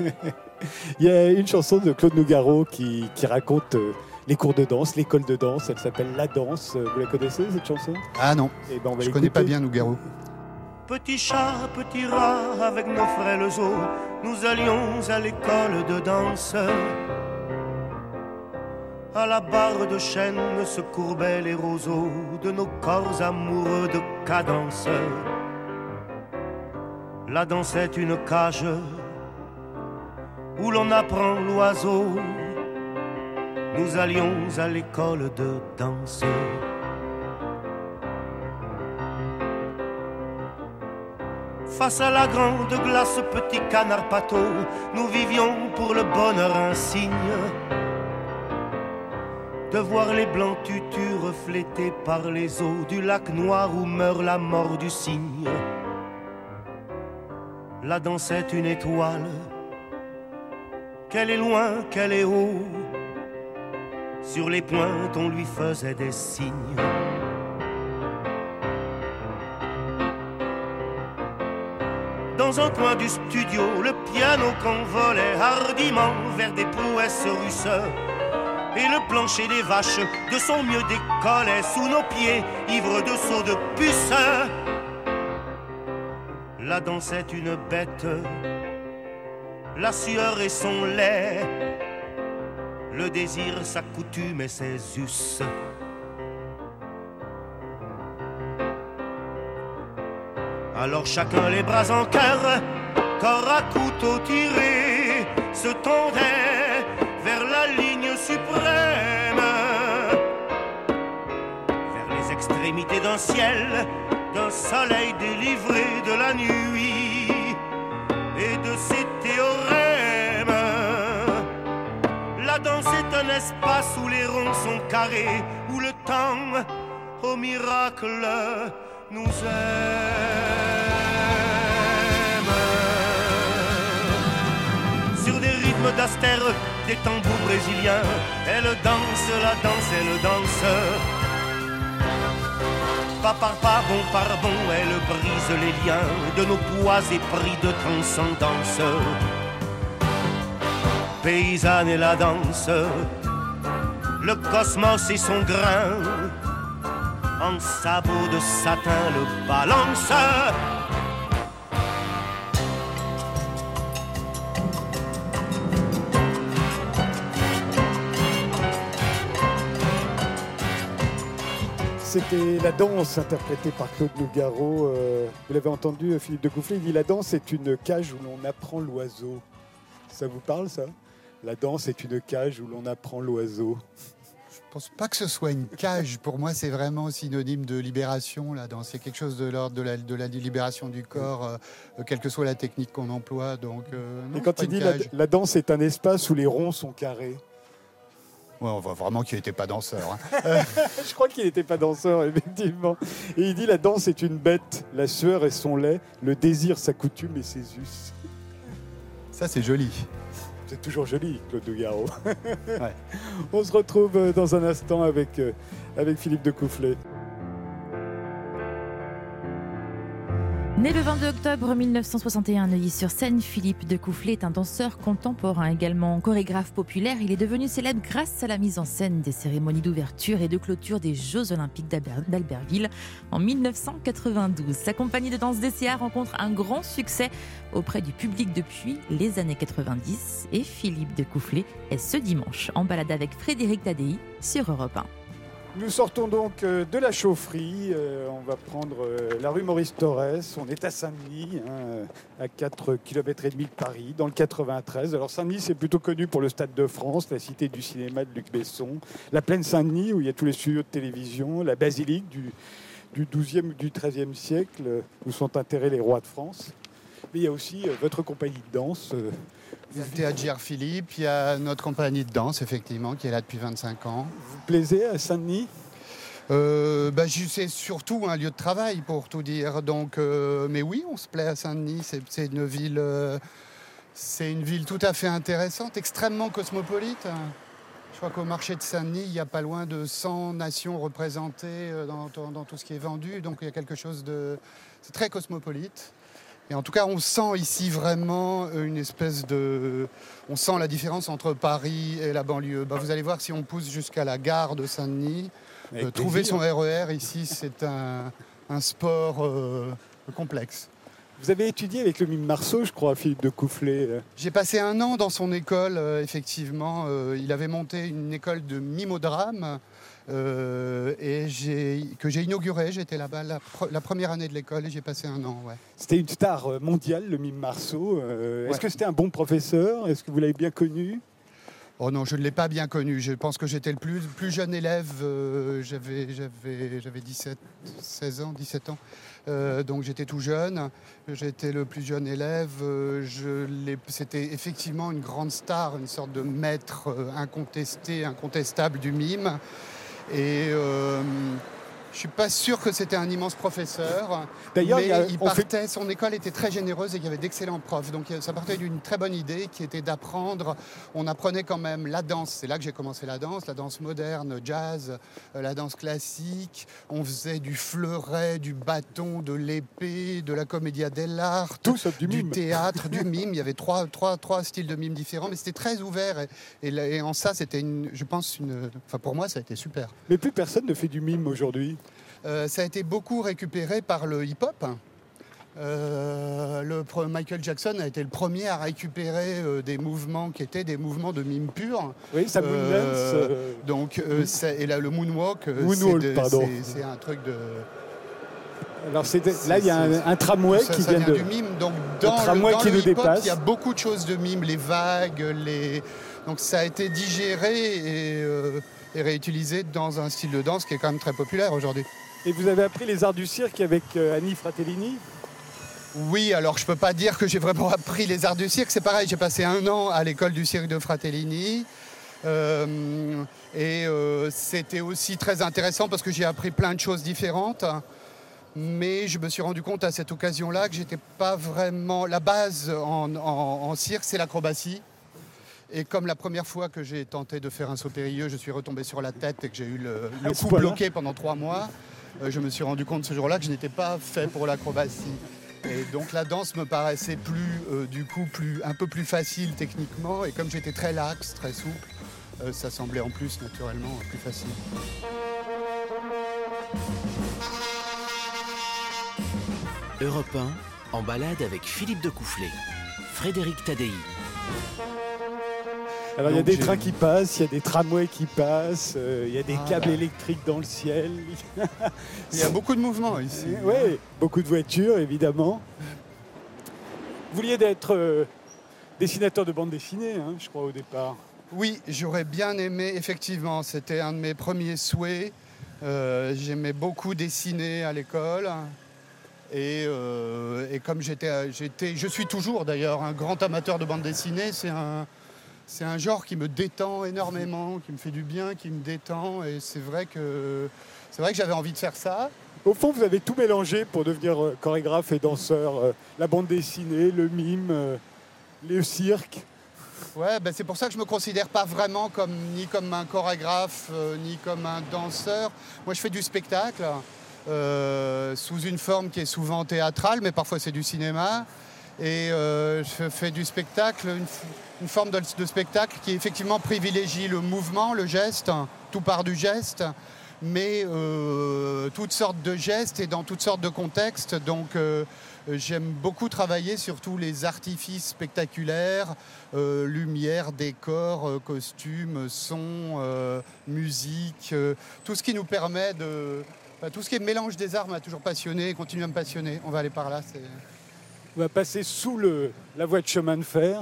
Il y a une chanson de Claude Nougaro qui, qui raconte euh, les cours de danse, l'école de danse. Elle s'appelle La Danse. Vous la connaissez, cette chanson ? Ah non, eh ben, on va je ne l'écouter. connais pas bien Nougaro. Petit chat, petit rat, avec nos frêles os, nous allions à l'école de danse. À la barre de chêne se courbaient les roseaux de nos corps amoureux de cadence. La danse est une cage où l'on apprend l'oiseau. Nous allions à l'école de danse. Face à la grande glace, petit canard pâteau, nous vivions pour le bonheur insigne de voir les blancs tutus reflétés par les eaux du lac noir où meurt la mort du cygne. La danse est une étoile, qu'elle est loin, qu'elle est haut. Sur les pointes, on lui faisait des signes. Dans un coin du studio, le piano qu'envolait hardiment vers des prouesses russes. Et le plancher des vaches de son mieux décollait sous nos pieds, ivres de seaux de puce. La danse est une bête, la sueur est son lait, le désir, sa coutume et ses us. Alors chacun les bras en cœur, corps à couteau tiré, se tendait vers la ligne suprême, vers les extrémités d'un ciel, d'un soleil délivré de la nuit et de ses théorèmes. La danse est un espace où les ronds sont carrés, où le temps, au miracle, nous aime. Sur des rythmes d'astère, des tambours brésiliens, elle danse, la danse, elle danse. Pas par pas, bon par bon, elle brise les liens de nos poids épris de transcendance. Paysanne et la danse, le cosmos et son grain, en sabots de satin le balance. C'était La Danse, interprétée par Claude Nougaro. Euh, vous l'avez entendu, Philippe de Coufflet, il dit « La danse est une cage où l'on apprend l'oiseau ». Ça vous parle, ça ? La danse est une cage où l'on apprend l'oiseau. Je pense pas que ce soit une cage. Pour moi, c'est vraiment synonyme de libération. La danse, c'est quelque chose de l'ordre de la, de la libération du corps, euh, quelle que soit la technique qu'on emploie. Donc, euh, non, Et quand il dit la, la danse est un espace où les ronds sont carrés. Ouais, on voit vraiment qu'il n'était pas danseur. Hein. Je crois qu'il n'était pas danseur, effectivement. Et il dit la danse est une bête, la sueur est son lait, le désir sa coutume et ses us. Ça, c'est joli. C'est toujours joli, Claude Nougaro. Ouais. On se retrouve dans un instant avec, avec Philippe de Coufflet. Né le vingt-deux octobre mille neuf cent soixante et un à Neuilly-sur-Seine, Philippe de Coufflet est un danseur contemporain, également chorégraphe populaire. Il est devenu célèbre grâce à la mise en scène des cérémonies d'ouverture et de clôture des Jeux Olympiques d'Albertville en mille neuf cent quatre-vingt-douze. Sa compagnie de danse D C A rencontre un grand succès auprès du public depuis les années quatre-vingt-dix. Et Philippe de Coufflet est ce dimanche en balade avec Frédéric Tadei sur Europe un. Nous sortons donc de la chaufferie, on va prendre la rue Maurice-Thorez, on est à Saint-Denis, hein, à quatre kilomètres et demi de Paris, dans le quatre-vingt-treize. Alors Saint-Denis, c'est plutôt connu pour le Stade de France, la cité du cinéma de Luc Besson, la plaine Saint-Denis où il y a tous les studios de télévision, la basilique du, du douzième ou du treizième siècle où sont enterrés les rois de France. Mais il y a aussi votre compagnie de danse. Il y a le théâtre Gérard Philippe, il y a notre compagnie de danse, effectivement, qui est là depuis vingt-cinq ans. Vous plaisez à Saint-Denis ? euh, bah, C'est surtout un lieu de travail, pour tout dire. Donc, euh, mais oui, on se plaît à Saint-Denis. C'est, c'est, une ville, euh, c'est une ville tout à fait intéressante, extrêmement cosmopolite. Je crois qu'au marché de Saint-Denis, il y a pas loin de cent nations représentées dans, dans, dans tout ce qui est vendu. Donc, il y a quelque chose de... C'est très cosmopolite. Et en tout cas, on sent ici vraiment une espèce de... On sent la différence entre Paris et la banlieue. Bah, vous allez voir, si on pousse jusqu'à la gare de Saint-Denis, euh, trouver son R E R ici, c'est un, un sport euh, complexe. Vous avez étudié avec le mime Marceau, je crois, Philippe de Coufflet. J'ai passé un an dans son école, euh, effectivement. Euh, il avait monté une école de mimeodrame. Euh, et j'ai, que j'ai inauguré, j'étais là-bas la, pre- la première année de l'école et j'ai passé un an. Ouais. C'était une star mondiale, le mime Marceau. Euh, ouais. Est-ce que c'était un bon professeur ? Est-ce que vous l'avez bien connu ? Oh non, je ne l'ai pas bien connu. Je pense que j'étais le plus, plus jeune élève. Euh, j'avais, j'avais, j'avais dix-sept, seize ans, dix-sept ans. Euh, donc j'étais tout jeune. J'étais le plus jeune élève. Euh, je l'ai, c'était effectivement une grande star, une sorte de maître euh, incontesté, incontestable du mime. Et euh, je suis pas sûr que c'était un immense professeur. D'ailleurs, mais il, a, il partait, fait... son école était très généreuse et il y avait d'excellents profs. Donc ça partait d'une très bonne idée qui était d'apprendre. On apprenait quand même la danse. C'est là que j'ai commencé la danse, la danse moderne, jazz, la danse classique. On faisait du fleuret, du bâton, de l'épée, de la commedia dell'arte, tout sauf du, du mime. théâtre, du mime. Il y avait trois, trois, trois styles de mime différents, mais c'était très ouvert. Et, et, et en ça, c'était, une, je pense, une, enfin pour moi, ça a été super. Mais plus personne ne fait du mime aujourd'hui. Euh, ça a été beaucoup récupéré par le hip-hop. Euh, le, Michael Jackson a été le premier à récupérer euh, des mouvements qui étaient des mouvements de mime pur. Oui, ça moondance. Euh, euh, donc, euh, et là, le moonwalk, Moonwalk, c'est, de, pardon. C'est, c'est un truc de... Alors c'est de, là, il y a un, un tramway ça, qui ça vient, vient de... du mime. Donc, dans un tramway le, dans qui le nous hip-hop, dépasse. il y a beaucoup de choses de mime, les vagues, les... Donc ça a été digéré et, euh, et réutilisé dans un style de danse qui est quand même très populaire aujourd'hui. Et vous avez appris les arts du cirque avec euh, Annie Fratellini ? Oui, alors je ne peux pas dire que j'ai vraiment appris les arts du cirque. C'est pareil, j'ai passé un an à l'école du cirque de Fratellini. Euh, et euh, c'était aussi très intéressant parce que j'ai appris plein de choses différentes. Mais je me suis rendu compte à cette occasion-là que j'étais pas vraiment... La base en, en, en cirque, c'est l'acrobatie. Et comme la première fois que j'ai tenté de faire un saut périlleux, je suis retombé sur la tête et que j'ai eu le, le cou bloqué pendant trois mois, euh, je me suis rendu compte ce jour-là que je n'étais pas fait pour l'acrobatie. Et donc la danse me paraissait plus, euh, du coup, plus, un peu plus facile techniquement. Et comme j'étais très laxe, très souple, euh, ça semblait en plus naturellement plus facile. Europe un, en balade avec Philippe de Coufflet. Frédéric Tadei. Alors il y a Donc, des j'ai... trains qui passent, il y a des tramways qui passent, euh, il y a des ah, câbles bah. électriques dans le ciel. Il y a beaucoup de mouvements ici. Oui, beaucoup de voitures évidemment. Vous vouliez être euh, dessinateur de bande dessinée, hein, je crois au départ. Oui, j'aurais bien aimé, effectivement, c'était un de mes premiers souhaits. Euh, j'aimais beaucoup dessiner à l'école. Et, euh, et comme j'étais, j'étais, je suis toujours d'ailleurs un grand amateur de bande dessinée, c'est un, c'est un genre qui me détend énormément, qui me fait du bien, qui me détend. Et c'est vrai que, c'est vrai que j'avais envie de faire ça. Au fond, vous avez tout mélangé pour devenir euh, chorégraphe et danseur. Euh, la bande dessinée, le mime, euh, le cirque. Ouais, ben c'est pour ça que je me considère pas vraiment comme, ni comme un chorégraphe, euh, ni comme un danseur. Moi, je fais du spectacle. Euh, sous une forme qui est souvent théâtrale, mais parfois c'est du cinéma. Et euh, je fais du spectacle, une, une forme de, de spectacle qui effectivement privilégie le mouvement, le geste, tout part du geste, mais euh, toutes sortes de gestes et dans toutes sortes de contextes. Donc euh, j'aime beaucoup travailler sur tous les artifices spectaculaires, euh, lumière, décor, euh, costumes, son, euh, musique, euh, tout ce qui nous permet de... Enfin, tout ce qui est mélange des arts m'a toujours passionné et continue à me passionner. On va aller par là. C'est... On va passer sous le, la voie de chemin de fer.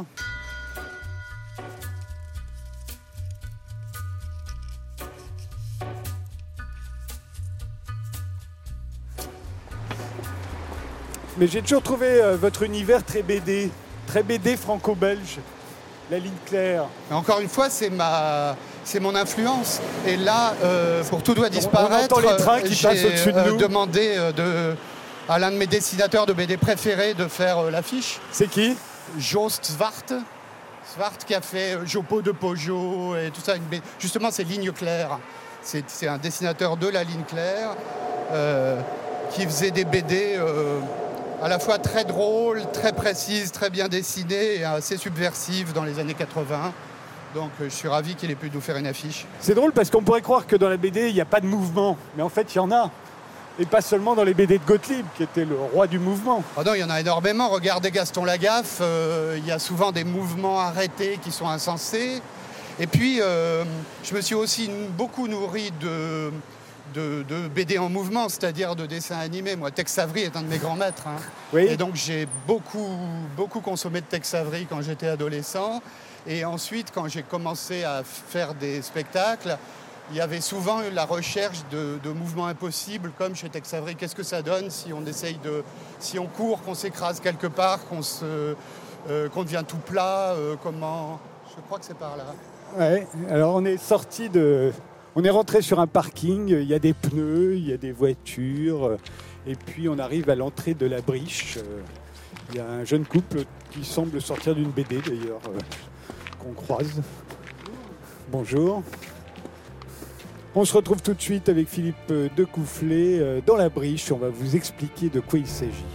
Mais j'ai toujours trouvé euh, votre univers très B D, très B D franco-belge, la ligne claire. Encore une fois, c'est ma, c'est mon influence. Et là, euh, pour Tout doit disparaître, on entend les trains qui j'ai passent au-dessus de euh, nous. demandé euh, de, à l'un de mes dessinateurs de B D préférés de faire euh, l'affiche. C'est qui? Joost Zwart. Zwart qui a fait euh, Jopo de Pojo et tout ça. Une B D. Justement, c'est ligne claire. C'est, c'est un dessinateur de la ligne claire euh, qui faisait des B D... Euh, à la fois très drôle, très précise, très bien dessinée et assez subversive dans les années quatre-vingts. Donc je suis ravi qu'il ait pu nous faire une affiche. C'est drôle parce qu'on pourrait croire que dans la B D, il n'y a pas de mouvement. Mais en fait, il y en a. Et pas seulement dans les B D de Gottlieb, qui était le roi du mouvement. Oh non, il y en a énormément. Regardez Gaston Lagaffe, euh, il y a souvent des mouvements arrêtés qui sont insensés. Et puis, euh, je me suis aussi beaucoup nourri de... De, de B D en mouvement, c'est-à-dire de dessins animés. Moi, Tex Avery est un de mes grands maîtres. Hein. Oui. Et donc, j'ai beaucoup, beaucoup consommé de Tex Avery quand j'étais adolescent. Et ensuite, quand j'ai commencé à faire des spectacles, il y avait souvent la recherche de, de mouvements impossibles, comme chez Tex Avery. Qu'est-ce que ça donne si on essaye de... Si on court, qu'on s'écrase quelque part, qu'on, se, euh, qu'on devient tout plat, euh, comment... Je crois que c'est par là. Ouais. Alors, on est sorti de... On est rentré sur un parking, il y a des pneus, il y a des voitures, et puis on arrive à l'entrée de la Briche. Il y a un jeune couple qui semble sortir d'une B D d'ailleurs, qu'on croise. Bonjour. On se retrouve tout de suite avec Philippe Decoufflet dans la Briche. On va vous expliquer de quoi il s'agit.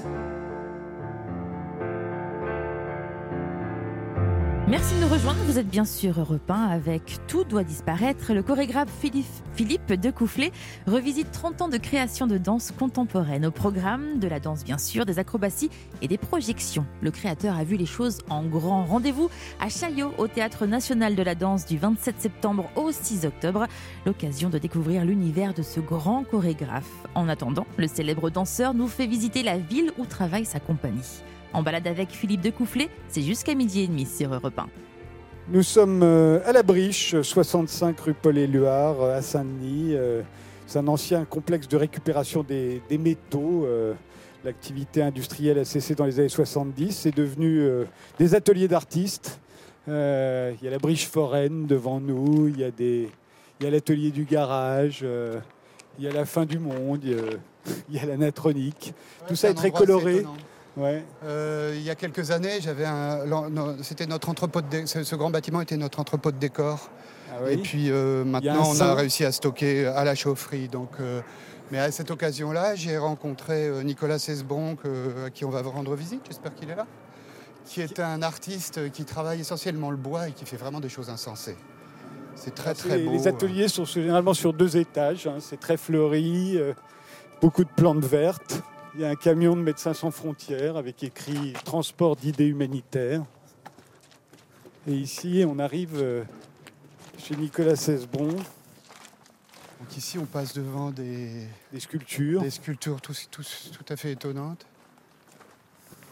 Merci de nous rejoindre, vous êtes bien sûr Europe un avec Tout doit disparaître. Le chorégraphe Philippe, Philippe Decoufflet revisite trente ans de création de danse contemporaine. Au programme, de la danse bien sûr, des acrobaties et des projections. Le créateur a vu les choses en grand. Rendez-vous à Chaillot, au Théâtre National de la Danse du vingt-sept septembre au six octobre. L'occasion de découvrir l'univers de ce grand chorégraphe. En attendant, le célèbre danseur nous fait visiter la ville où travaille sa compagnie. En balade avec Philippe Decoufflet, c'est jusqu'à midi et demi sur Europe un. Nous sommes à la Briche, soixante-cinq rue Paul-Éluard, à Saint-Denis. C'est un ancien complexe de récupération des, des métaux. L'activité industrielle a cessé dans les années soixante-dix. C'est devenu des ateliers d'artistes. Il y a la Briche foraine devant nous, il y a, des, il y a l'atelier du garage, il y a la fin du monde, il y a, il y a la natronique. Ouais, Tout ça est très coloré. Ouais. Euh, il y a quelques années, j'avais un, c'était notre entrepôt de, ce, ce grand bâtiment était notre entrepôt de décor. Ah oui. Et puis euh, maintenant, on sein. a réussi à stocker à la chaufferie. Donc, euh, mais à cette occasion-là, j'ai rencontré Nicolas Cesbron, euh, à qui on va rendre visite. J'espère qu'il est là. Qui est un artiste qui travaille essentiellement le bois et qui fait vraiment des choses insensées. C'est très c'est, très beau. Les ateliers sont généralement sur deux étages. Hein, c'est très fleuri, euh, beaucoup de plantes vertes. Il y a un camion de Médecins sans frontières avec écrit « Transport d'idées humanitaires ». Et ici, on arrive chez Nicolas Cesbron. Donc ici, on passe devant des, des sculptures. Des sculptures tout, tout, tout à fait étonnantes.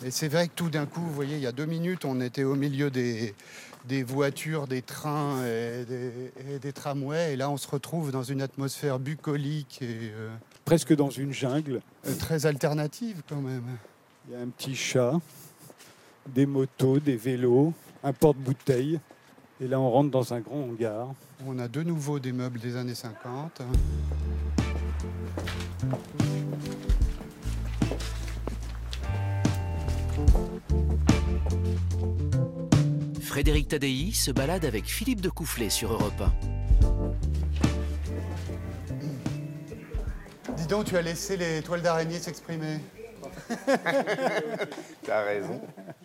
Et c'est vrai que tout d'un coup, vous voyez, il y a deux minutes, on était au milieu des, des voitures, des trains et des, et des tramways. Et là, on se retrouve dans une atmosphère bucolique et euh, Presque dans une jungle. euh, très alternative quand même. Il y a un petit chat, des motos, des vélos, un porte-bouteille. Et là, on rentre dans un grand hangar. On a de nouveau des meubles des années cinquante. Frédéric Tadei se balade avec Philippe de Coufflet sur Europe un. Dis donc, tu as laissé les toiles d'araignée s'exprimer. T'as raison.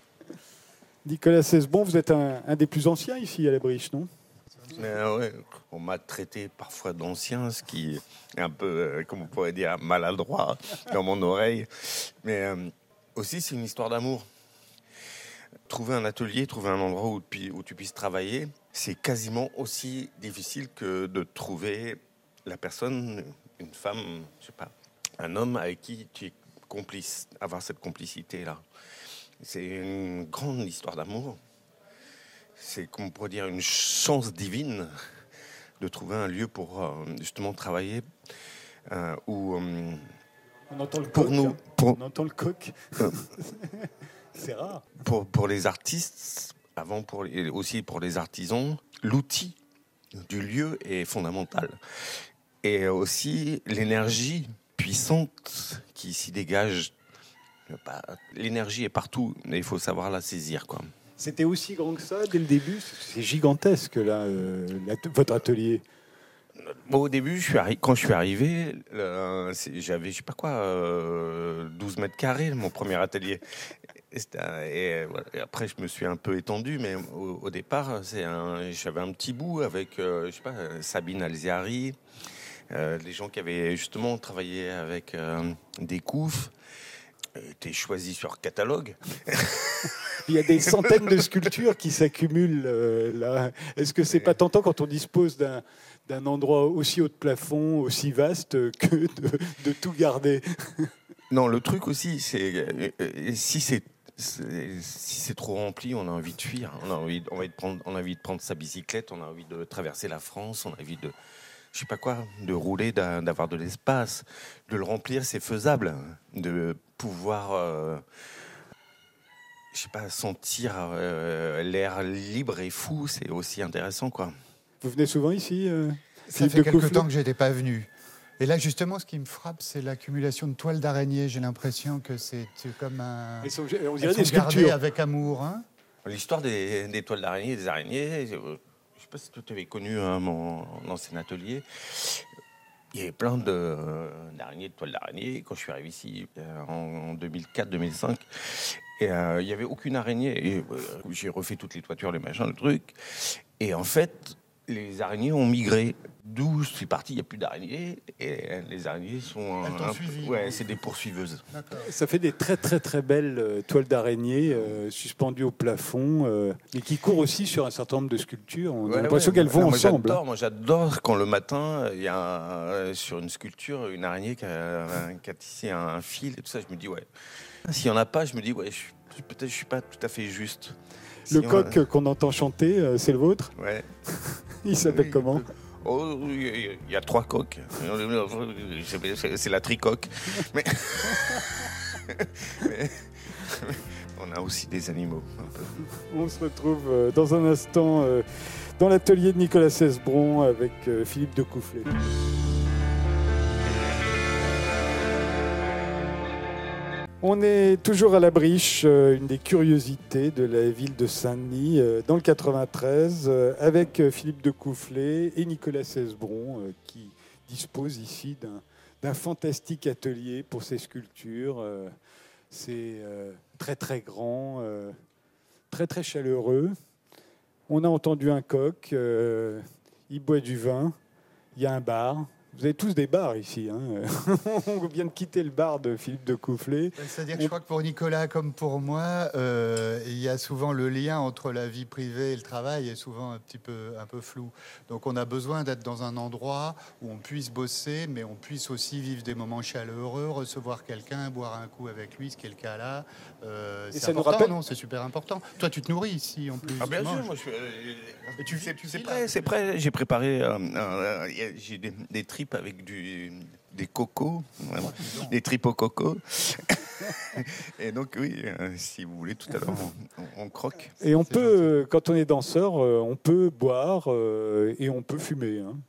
Nicolas Cesbron, vous êtes un, un des plus anciens ici à la Briche, non? Mais ouais, on m'a traité parfois d'ancien, ce qui est un peu, euh, comme on pourrait dire, maladroit dans mon oreille. Mais euh, aussi, c'est une histoire d'amour. Trouver un atelier, trouver un endroit où, où tu puisses travailler, c'est quasiment aussi difficile que de trouver la personne, une femme, je sais pas, un homme avec qui tu es complice, avoir cette complicité-là. C'est une grande histoire d'amour. C'est, comme on pourrait dire, une chance divine de trouver un lieu pour euh, justement travailler euh, où euh, On entend le pour coq. nous, hein. pour, On entend le coq. C'est rare. pour, pour les artistes, avant pour les, aussi pour les artisans, l'outil du lieu est fondamental. Et aussi l'énergie puissante qui s'y dégage. Bah, l'énergie est partout, mais il faut savoir la saisir, quoi. C'était aussi grand que ça dès le début. C'est gigantesque, là, euh, la- votre atelier. Bon, au début, je suis arri- quand je suis arrivé, euh, c'est- j'avais, je sais pas quoi, euh, douze mètres carrés, mon premier atelier. Et, c'était un- et, euh, voilà. Et après, je me suis un peu étendu, mais au, au départ, c'est un, j'avais un petit bout avec, euh, je sais pas, Sabine Alziari, euh, les gens qui avaient justement travaillé avec euh, des coufs, étaient choisis sur catalogue. Il y a des centaines de sculptures qui s'accumulent euh, là. Est-ce que c'est pas tentant quand on dispose d'un, d'un endroit aussi haut de plafond, aussi vaste, que de, de tout garder? Non, le truc aussi, c'est euh, euh, si c'est c'est- si c'est trop rempli, on a envie de fuir. On a envie, on a envie de prendre, on a envie de prendre sa bicyclette, on a envie de traverser la France, on a envie de, je sais pas quoi, de rouler, d'a- d'avoir de l'espace, de le remplir, c'est faisable. De pouvoir, euh, je sais pas, sentir euh, l'air libre et fou, c'est aussi intéressant, quoi. Vous venez souvent ici euh, Ça Philippe fait de quelque Coufflet temps que je n'étais pas venu. Et là, justement, ce qui me frappe, c'est l'accumulation de toiles d'araignée. J'ai l'impression que c'est comme un... Elles sont- On Elles dirait sont des gardées sculptures. avec amour, hein. L'histoire des, des toiles d'araignée, des araignées, je ne sais pas si tu avais connu hein, mon ancien atelier. Il y avait plein de, euh, d'araignées, de toiles d'araignée. Quand je suis arrivé ici euh, en, en deux mille quatre deux mille cinq, et, euh, il n'y avait aucune araignée. Et, euh, j'ai refait toutes les toitures, les machins, le truc. Et en fait, les araignées ont migré. D'où je suis parti, il n'y a plus d'araignées. Et les araignées sont... Elles t'ont un peu- suivi. Ouais, c'est des poursuiveuses. Ça fait des très très très belles euh, toiles d'araignée euh, suspendues au plafond, euh, mais qui courent aussi sur un certain nombre de sculptures. On a Ouais, l'impression ouais. qu'elles vont Non, moi, ensemble. J'adore, moi j'adore quand le matin, il y a un- euh, sur une sculpture une araignée qui a, qui a tissé un fil et tout ça. Je me dis, ouais. S'il n'y en a pas, je me dis, ouais, je, peut-être je ne suis pas tout à fait juste. Le Si on- coq qu'on entend chanter, euh, c'est le vôtre. Ouais. Il s'appelle Oui, comment? Oh, il y a trois coques. C'est- C'est la tricoque. Mais... Mais- on a aussi des animaux. Un peu. On se retrouve euh, dans un instant euh, dans l'atelier de Nicolas Cesbron avec euh, Philippe de Coufflet. On est toujours à la Briche, euh, une des curiosités de la ville de Saint-Denis, euh, dans le quatre-vingt-treize, euh, avec euh, Philippe de Coufflet et Nicolas Cesbron, euh, qui dispose ici d'un, d'un fantastique atelier pour ses sculptures. Euh, c'est euh, très très grand, euh, très très chaleureux. On a entendu un coq, euh, il boit du vin, il y a un bar. Vous avez tous des bars ici. Hein. On vient de quitter le bar de Philippe de Coufflet. C'est-à-dire que je crois que pour Nicolas comme pour moi, euh, il y a souvent le lien entre la vie privée et le travail est souvent un petit peu, un peu flou. Donc on a besoin d'être dans un endroit où on puisse bosser, mais on puisse aussi vivre des moments chaleureux, recevoir quelqu'un, boire un coup avec lui, ce qui est le cas là. Euh, c'est ça nous important, rappelle- non? C'est super important. Toi, tu te nourris ici en plus. Ah bien tu sûr, manges. moi je suis. euh, Et tu vis- c'est tu c'est vis prêt, là. c'est prêt. J'ai préparé. euh, euh, y a- j'ai des, des tripes avec du, des cocos, vraiment, des tripes au coco. Et donc oui, euh, si vous voulez, tout à l'heure on, on croque. Et on C'est peut, euh, quand on est danseur, euh, on peut boire euh, et on peut fumer. Hein.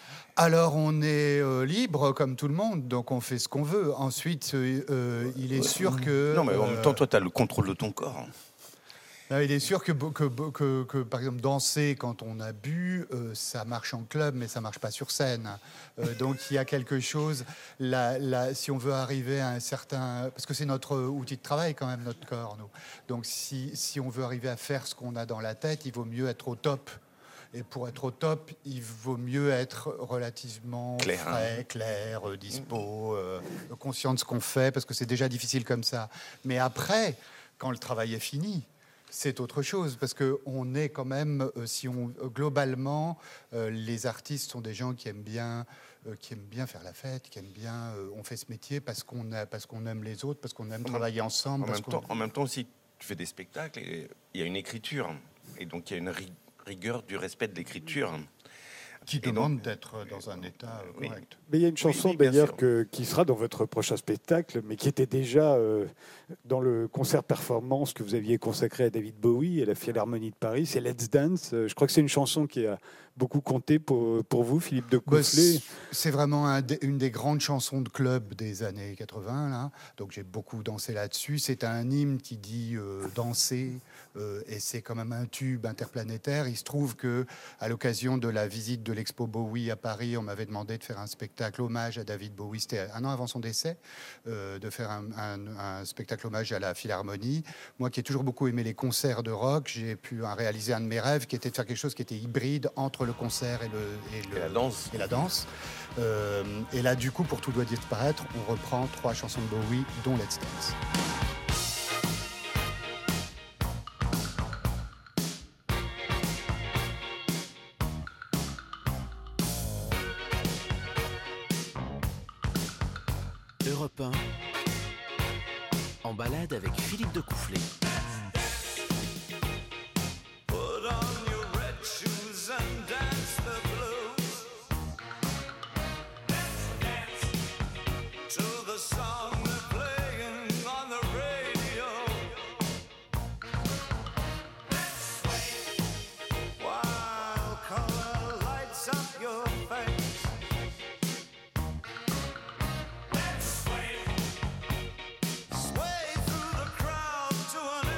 Alors on est euh, libre comme tout le monde, donc on fait ce qu'on veut. Ensuite, euh, euh, il est sûr que... Non mais en euh, même temps, toi, tu as le contrôle de ton corps. Non, il est sûr que, que, que, que, par exemple, danser quand on a bu, euh, ça marche en club, mais ça marche pas sur scène. Euh, donc il y a quelque chose, là, là, si on veut arriver à un certain... Parce que c'est notre outil de travail quand même, notre corps, nous. Donc si, si on veut arriver à faire ce qu'on a dans la tête, il vaut mieux être au top. Et pour être au top, il vaut mieux être relativement Clair, hein. frais, clair, euh, dispo, euh, conscient de ce qu'on fait, parce que c'est déjà difficile comme ça. Mais après, quand le travail est fini, c'est autre chose, parce qu'on est quand même, euh, si on euh, globalement, euh, les artistes sont des gens qui aiment bien, euh, qui aiment bien faire la fête, qui aiment bien, euh, on fait ce métier parce qu'on a, parce qu'on aime les autres, parce qu'on aime En travailler ensemble. En parce même, qu'on- temps, en même temps aussi, tu fais des spectacles et il y a une écriture. Et donc il y a une ri- rigueur du respect de l'écriture. qui Et donc- demande d'être dans un état euh, Oui. correct. Mais il y a une chanson oui, bien d'ailleurs sûr. que- qui sera dans votre prochain spectacle, mais qui était déjà euh, dans le concert performance que vous aviez consacré à David Bowie et la Philharmonie de Paris. C'est Let's Dance. Euh, Je crois que c'est une chanson qui a beaucoup compté pour, pour vous, Philippe de Bah, Coufflet. c'est- c'est vraiment un des- une des grandes chansons de club des années quatre-vingts. Là. Donc j'ai beaucoup dansé là-dessus. C'est un hymne qui dit euh, danser, euh, et c'est quand même un tube interplanétaire. Il se trouve que à l'occasion de la visite de l'Expo Bowie à Paris, on m'avait demandé de faire un spectacle hommage à David Bowie. C'était un an avant son décès, euh, de faire un, un- un spectacle hommage à la Philharmonie. Moi qui ai toujours beaucoup aimé les concerts de rock, j'ai pu euh, réaliser un de mes rêves qui était de faire quelque chose qui était hybride entre le concert et, le, et, le- Et la danse. et la danse. Euh, et là, du coup, pour Tout doit disparaître, on reprend trois chansons de Bowie, dont Let's Dance. Europe un, en balade avec Philippe de Coufflet. Put on your red shoes and dance the blues. Let's dance to the song they're playing on the radio. Let's sway while color lights up your face. Let's sway, sway through the crowd to an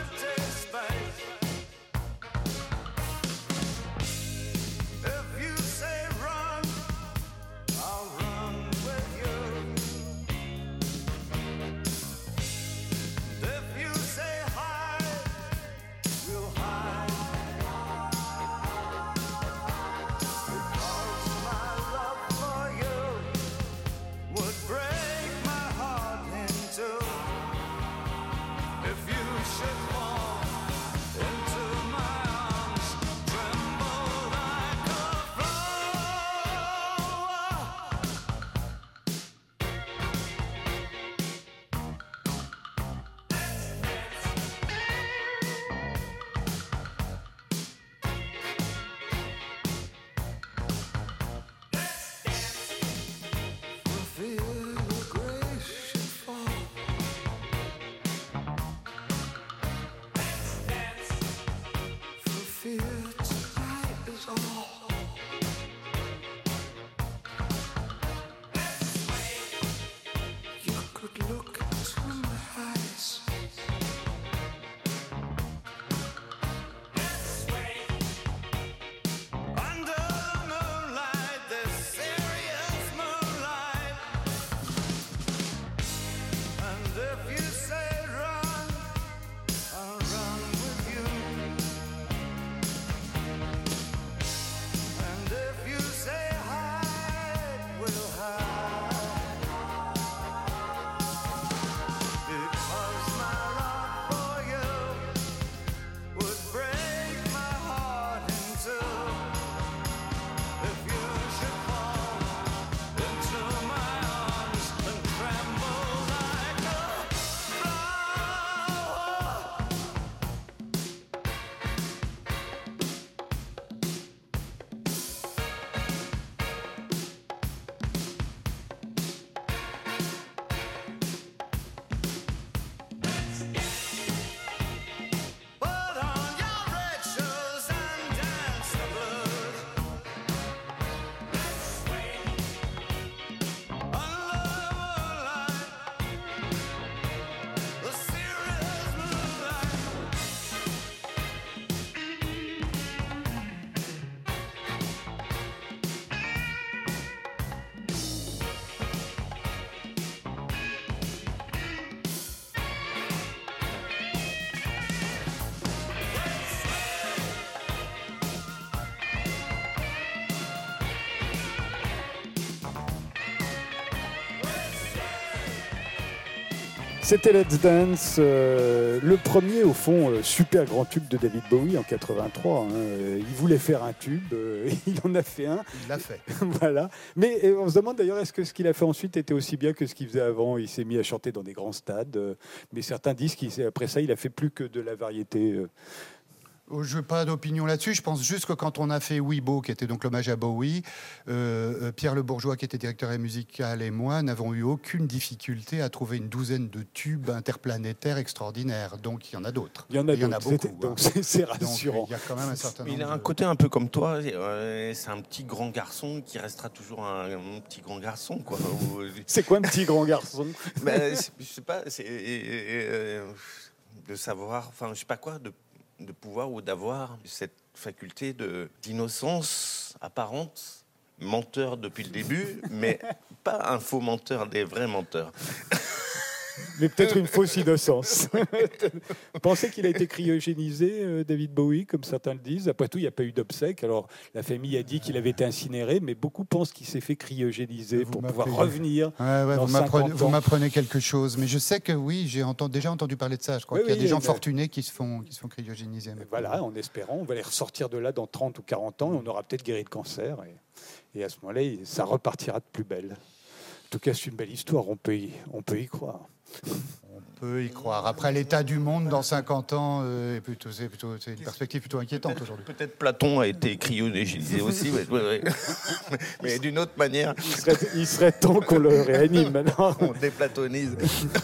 C'était Let's Dance, euh, le premier au fond euh, super grand tube de David Bowie en quatre-vingt-trois. Hein. Il voulait faire un tube, euh, il en a fait un. Il l'a fait. Voilà. Mais euh, on se demande d'ailleurs est-ce que ce qu'il a fait ensuite était aussi bien que ce qu'il faisait avant. Il s'est mis à chanter dans des grands stades, euh, mais certains disent qu'après ça il a fait plus que de la variété. Euh, Je n'ai pas d'opinion là-dessus. Je pense juste que quand on a fait Weibo, qui était donc l'hommage à Bowie, euh, Pierre Le Bourgeois, qui était directeur musical, et moi n'avons eu aucune difficulté à trouver une douzaine de tubes interplanétaires extraordinaires. Donc il y en a d'autres. Il y en a, il y en a beaucoup. Donc hein. c'est, c'est rassurant. Donc, il y a quand même un certain nombre. Il a un de... côté un peu comme toi. Euh, c'est un petit grand garçon qui restera toujours un, un petit grand garçon, quoi. C'est quoi un petit grand garçon? Ben, je sais pas. C'est euh, de savoir. Enfin, je sais pas quoi. De de pouvoir ou d'avoir cette faculté de, d'innocence apparente, menteur depuis le début, mais pas un faux menteur, des vrais menteurs. Mais peut-être une fausse innocence. Vous pensez qu'il a été cryogénisé, euh, David Bowie, comme certains le disent? Après tout, il n'y a pas eu d'obsèques. Alors, la famille a dit qu'il avait été incinéré, mais beaucoup pensent qu'il s'est fait cryogéniser Vous pour m'apprenez. pouvoir revenir. Ouais, ouais, dans vous, m'apprenez, cinquante vous ans. m'apprenez quelque chose. Mais je sais que oui, j'ai entendu, déjà entendu parler de ça. Je crois Oui, qu'il y a oui, des gens mais- fortunés qui se font, qui se font cryogéniser. Et voilà, en espérant, on va les ressortir de là dans trente ou quarante ans et on aura peut-être guéri de cancer. Et, et à ce moment-là, il- ça repartira de plus belle. En tout cas, c'est une belle histoire, on peut y, on peut y croire. On peut y croire. Après, l'état du monde dans cinquante ans, euh, est plutôt, c'est, plutôt, c'est une perspective plutôt inquiétante aujourd'hui. Peut-être Platon a été cryogénisé aussi, mais, ouais, ouais. Mais d'une autre manière, Il serait, il serait temps qu'on le réanime maintenant. on déplatonise.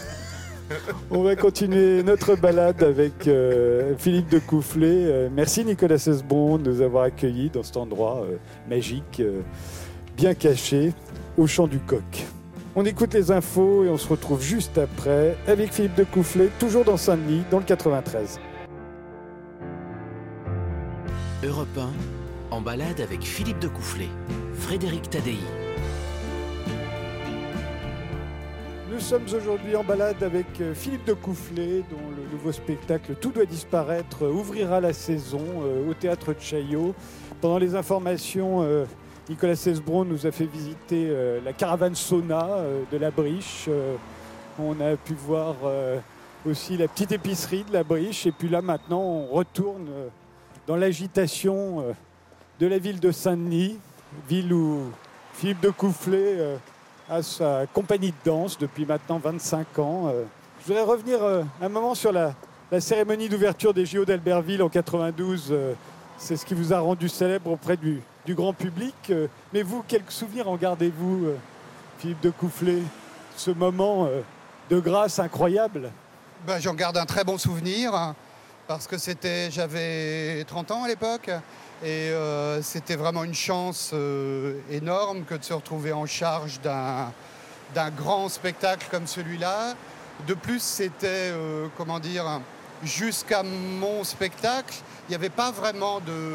On va continuer notre balade avec euh, Philippe de Coufflet. Euh, merci Nicolas Cesbron de nous avoir accueillis dans cet endroit euh, magique, euh, bien caché, au Champ du Coq. On écoute les infos et on se retrouve juste après avec Philippe de Coufflet, toujours dans Saint-Denis, dans le quatre-vingt-treize. Europe un, en balade avec Philippe de Coufflet. Frédéric Tadei. Nous sommes aujourd'hui en balade avec euh, Philippe de Coufflet, dont le nouveau spectacle Tout doit disparaître euh, ouvrira la saison euh, au Théâtre de Chaillot. Pendant les informations, euh, Nicolas Cesbron nous a fait visiter euh, la caravane sauna euh, de la Briche. Euh, on a pu voir euh, aussi la petite épicerie de la Briche. Et puis là, maintenant, on retourne euh, dans l'agitation euh, de la ville de Saint-Denis, ville où Philippe de Coufflet euh, a sa compagnie de danse depuis maintenant vingt-cinq ans. Euh, je voudrais revenir euh, un moment sur la, la cérémonie d'ouverture des J O d'Albertville en quatre-vingt-douze. Euh, c'est ce qui vous a rendu célèbre auprès du, du grand public. Euh, mais vous, quels souvenirs en gardez-vous, euh, Philippe de Coufflet, ce moment euh, de grâce incroyable? Ben, j'en garde un très bon souvenir hein, parce que c'était, j'avais trente ans à l'époque et euh, c'était vraiment une chance euh, énorme que de se retrouver en charge d'un, d'un grand spectacle comme celui-là. De plus, c'était, euh, comment dire, jusqu'à mon spectacle, il n'y avait pas vraiment de...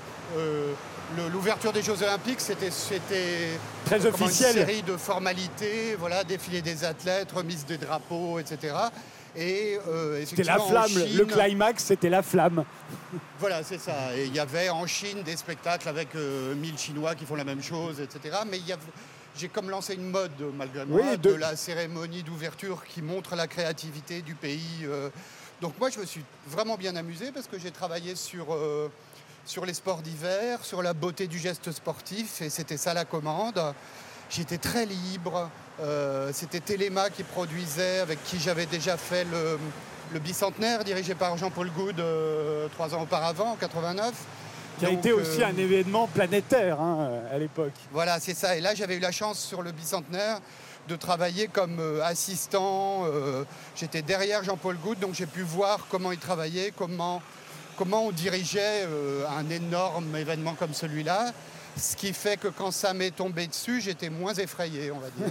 euh, le- l'ouverture des Jeux Olympiques, c'était, c'était Très comment, officiel. une série de formalités, voilà, défilé des athlètes, remise des drapeaux, et cetera. Et euh, C'était la effectivement, en flamme, Chine- le climax, c'était la flamme. Voilà, c'est ça. Et il y avait en Chine des spectacles avec euh, mille Chinois qui font la même chose, et cetera. Mais il y avait- j'ai comme lancé une mode, malgré moi, Oui, de... de- la cérémonie d'ouverture qui montre la créativité du pays. euh. Donc moi, je me suis vraiment bien amusé parce que j'ai travaillé sur, euh, sur les sports d'hiver, sur la beauté du geste sportif, et c'était ça la commande. J'étais très libre. Euh, c'était Téléma qui produisait, avec qui j'avais déjà fait le, le bicentenaire, dirigé par Jean-Paul Goude euh, trois ans auparavant, en quatre-vingt-neuf. Qui a Donc, été aussi euh, un événement planétaire hein, à l'époque. Voilà, c'est ça. Et là, j'avais eu la chance sur le bicentenaire de travailler comme euh, assistant. Euh, j'étais derrière Jean-Paul Goude, donc j'ai pu voir comment il travaillait, comment, comment on dirigeait euh, un énorme événement comme celui-là. Ce qui fait que quand ça m'est tombé dessus, j'étais moins effrayé, on va dire.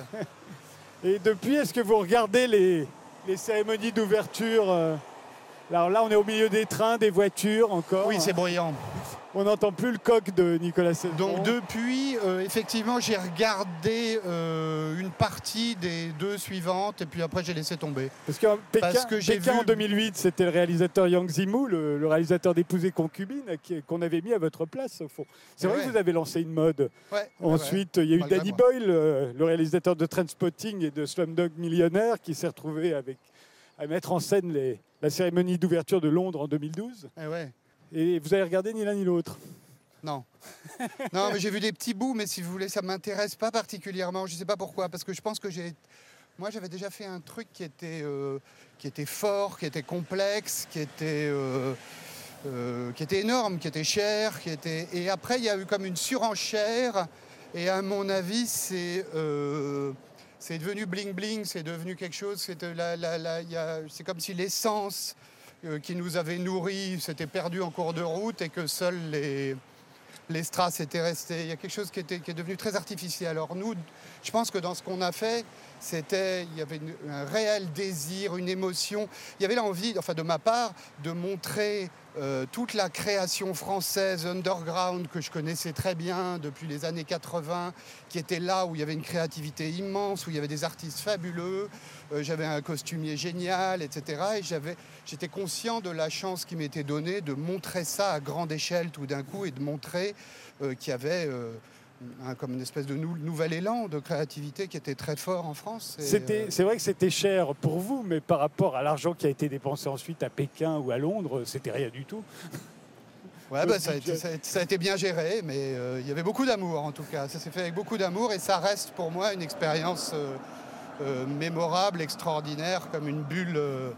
Et depuis, est-ce que vous regardez les, les cérémonies d'ouverture euh, Alors là, on est au milieu des trains, des voitures encore. Oui, c'est bruyant. On n'entend plus le coq de Nicolas Cesbron. Donc depuis, euh, effectivement, j'ai regardé euh, une partie des deux suivantes et puis après j'ai laissé tomber. Parce que Pékin, parce que j'ai Pékin vu- en deux mille huit, c'était le réalisateur Yang Zimu, le, le réalisateur d'Épouse et concubine, qui- qu'on avait mis à votre place au fond. C'est Et vrai ouais. que vous avez lancé une mode. Ouais, Ensuite, ouais, il y a eu malgré Danny moi. Boyle, euh, le réalisateur de Trainspotting et de Slumdog Millionnaire, qui s'est retrouvé avec à mettre en scène les, la cérémonie d'ouverture de Londres en deux mille douze. Eh ouais. Et vous avez regardé ni l'un ni l'autre. Non. Non, mais j'ai vu des petits bouts, mais si vous voulez, ça ne m'intéresse pas particulièrement. Je ne sais pas pourquoi, parce que je pense que j'ai... Moi, j'avais déjà fait un truc qui était, euh, qui était fort, qui était complexe, qui était, euh, euh, qui était énorme, qui était cher. Qui était... Et après, il y a eu comme une surenchère. Et à mon avis, c'est, euh, c'est devenu bling-bling, c'est devenu quelque chose... C'est, la, la, la, y a, c'est comme si l'essence euh, qui nous avait nourris s'était perdue en cours de route et que seuls les... les strass étaient restés. Il y a quelque chose qui, était, qui est devenu très artificiel. Alors nous, je pense que dans ce qu'on a fait, c'était, il y avait une, un réel désir, une émotion. Il y avait l'envie, enfin de ma part, de montrer euh, toute la création française underground que je connaissais très bien depuis les années quatre-vingts, qui était là où il y avait une créativité immense, où il y avait des artistes fabuleux. Euh, j'avais un costumier génial, et cetera. Et j'avais, j'étais conscient de la chance qui m'était donnée de montrer ça à grande échelle tout d'un coup et de montrer euh, qu'il y avait... Euh, Un, comme une espèce de nou, nouvel élan de créativité qui était très fort en France. Et, c'était, euh... C'est vrai que c'était cher pour vous, mais par rapport à l'argent qui a été dépensé ensuite à Pékin ou à Londres, c'était rien du tout. Ouais, bah, ça, a été, ça, a été, ça a été bien géré, mais euh, il y avait beaucoup d'amour en tout cas. Ça s'est fait avec beaucoup d'amour et ça reste pour moi une expérience euh, euh, mémorable, extraordinaire, comme une bulle... Euh,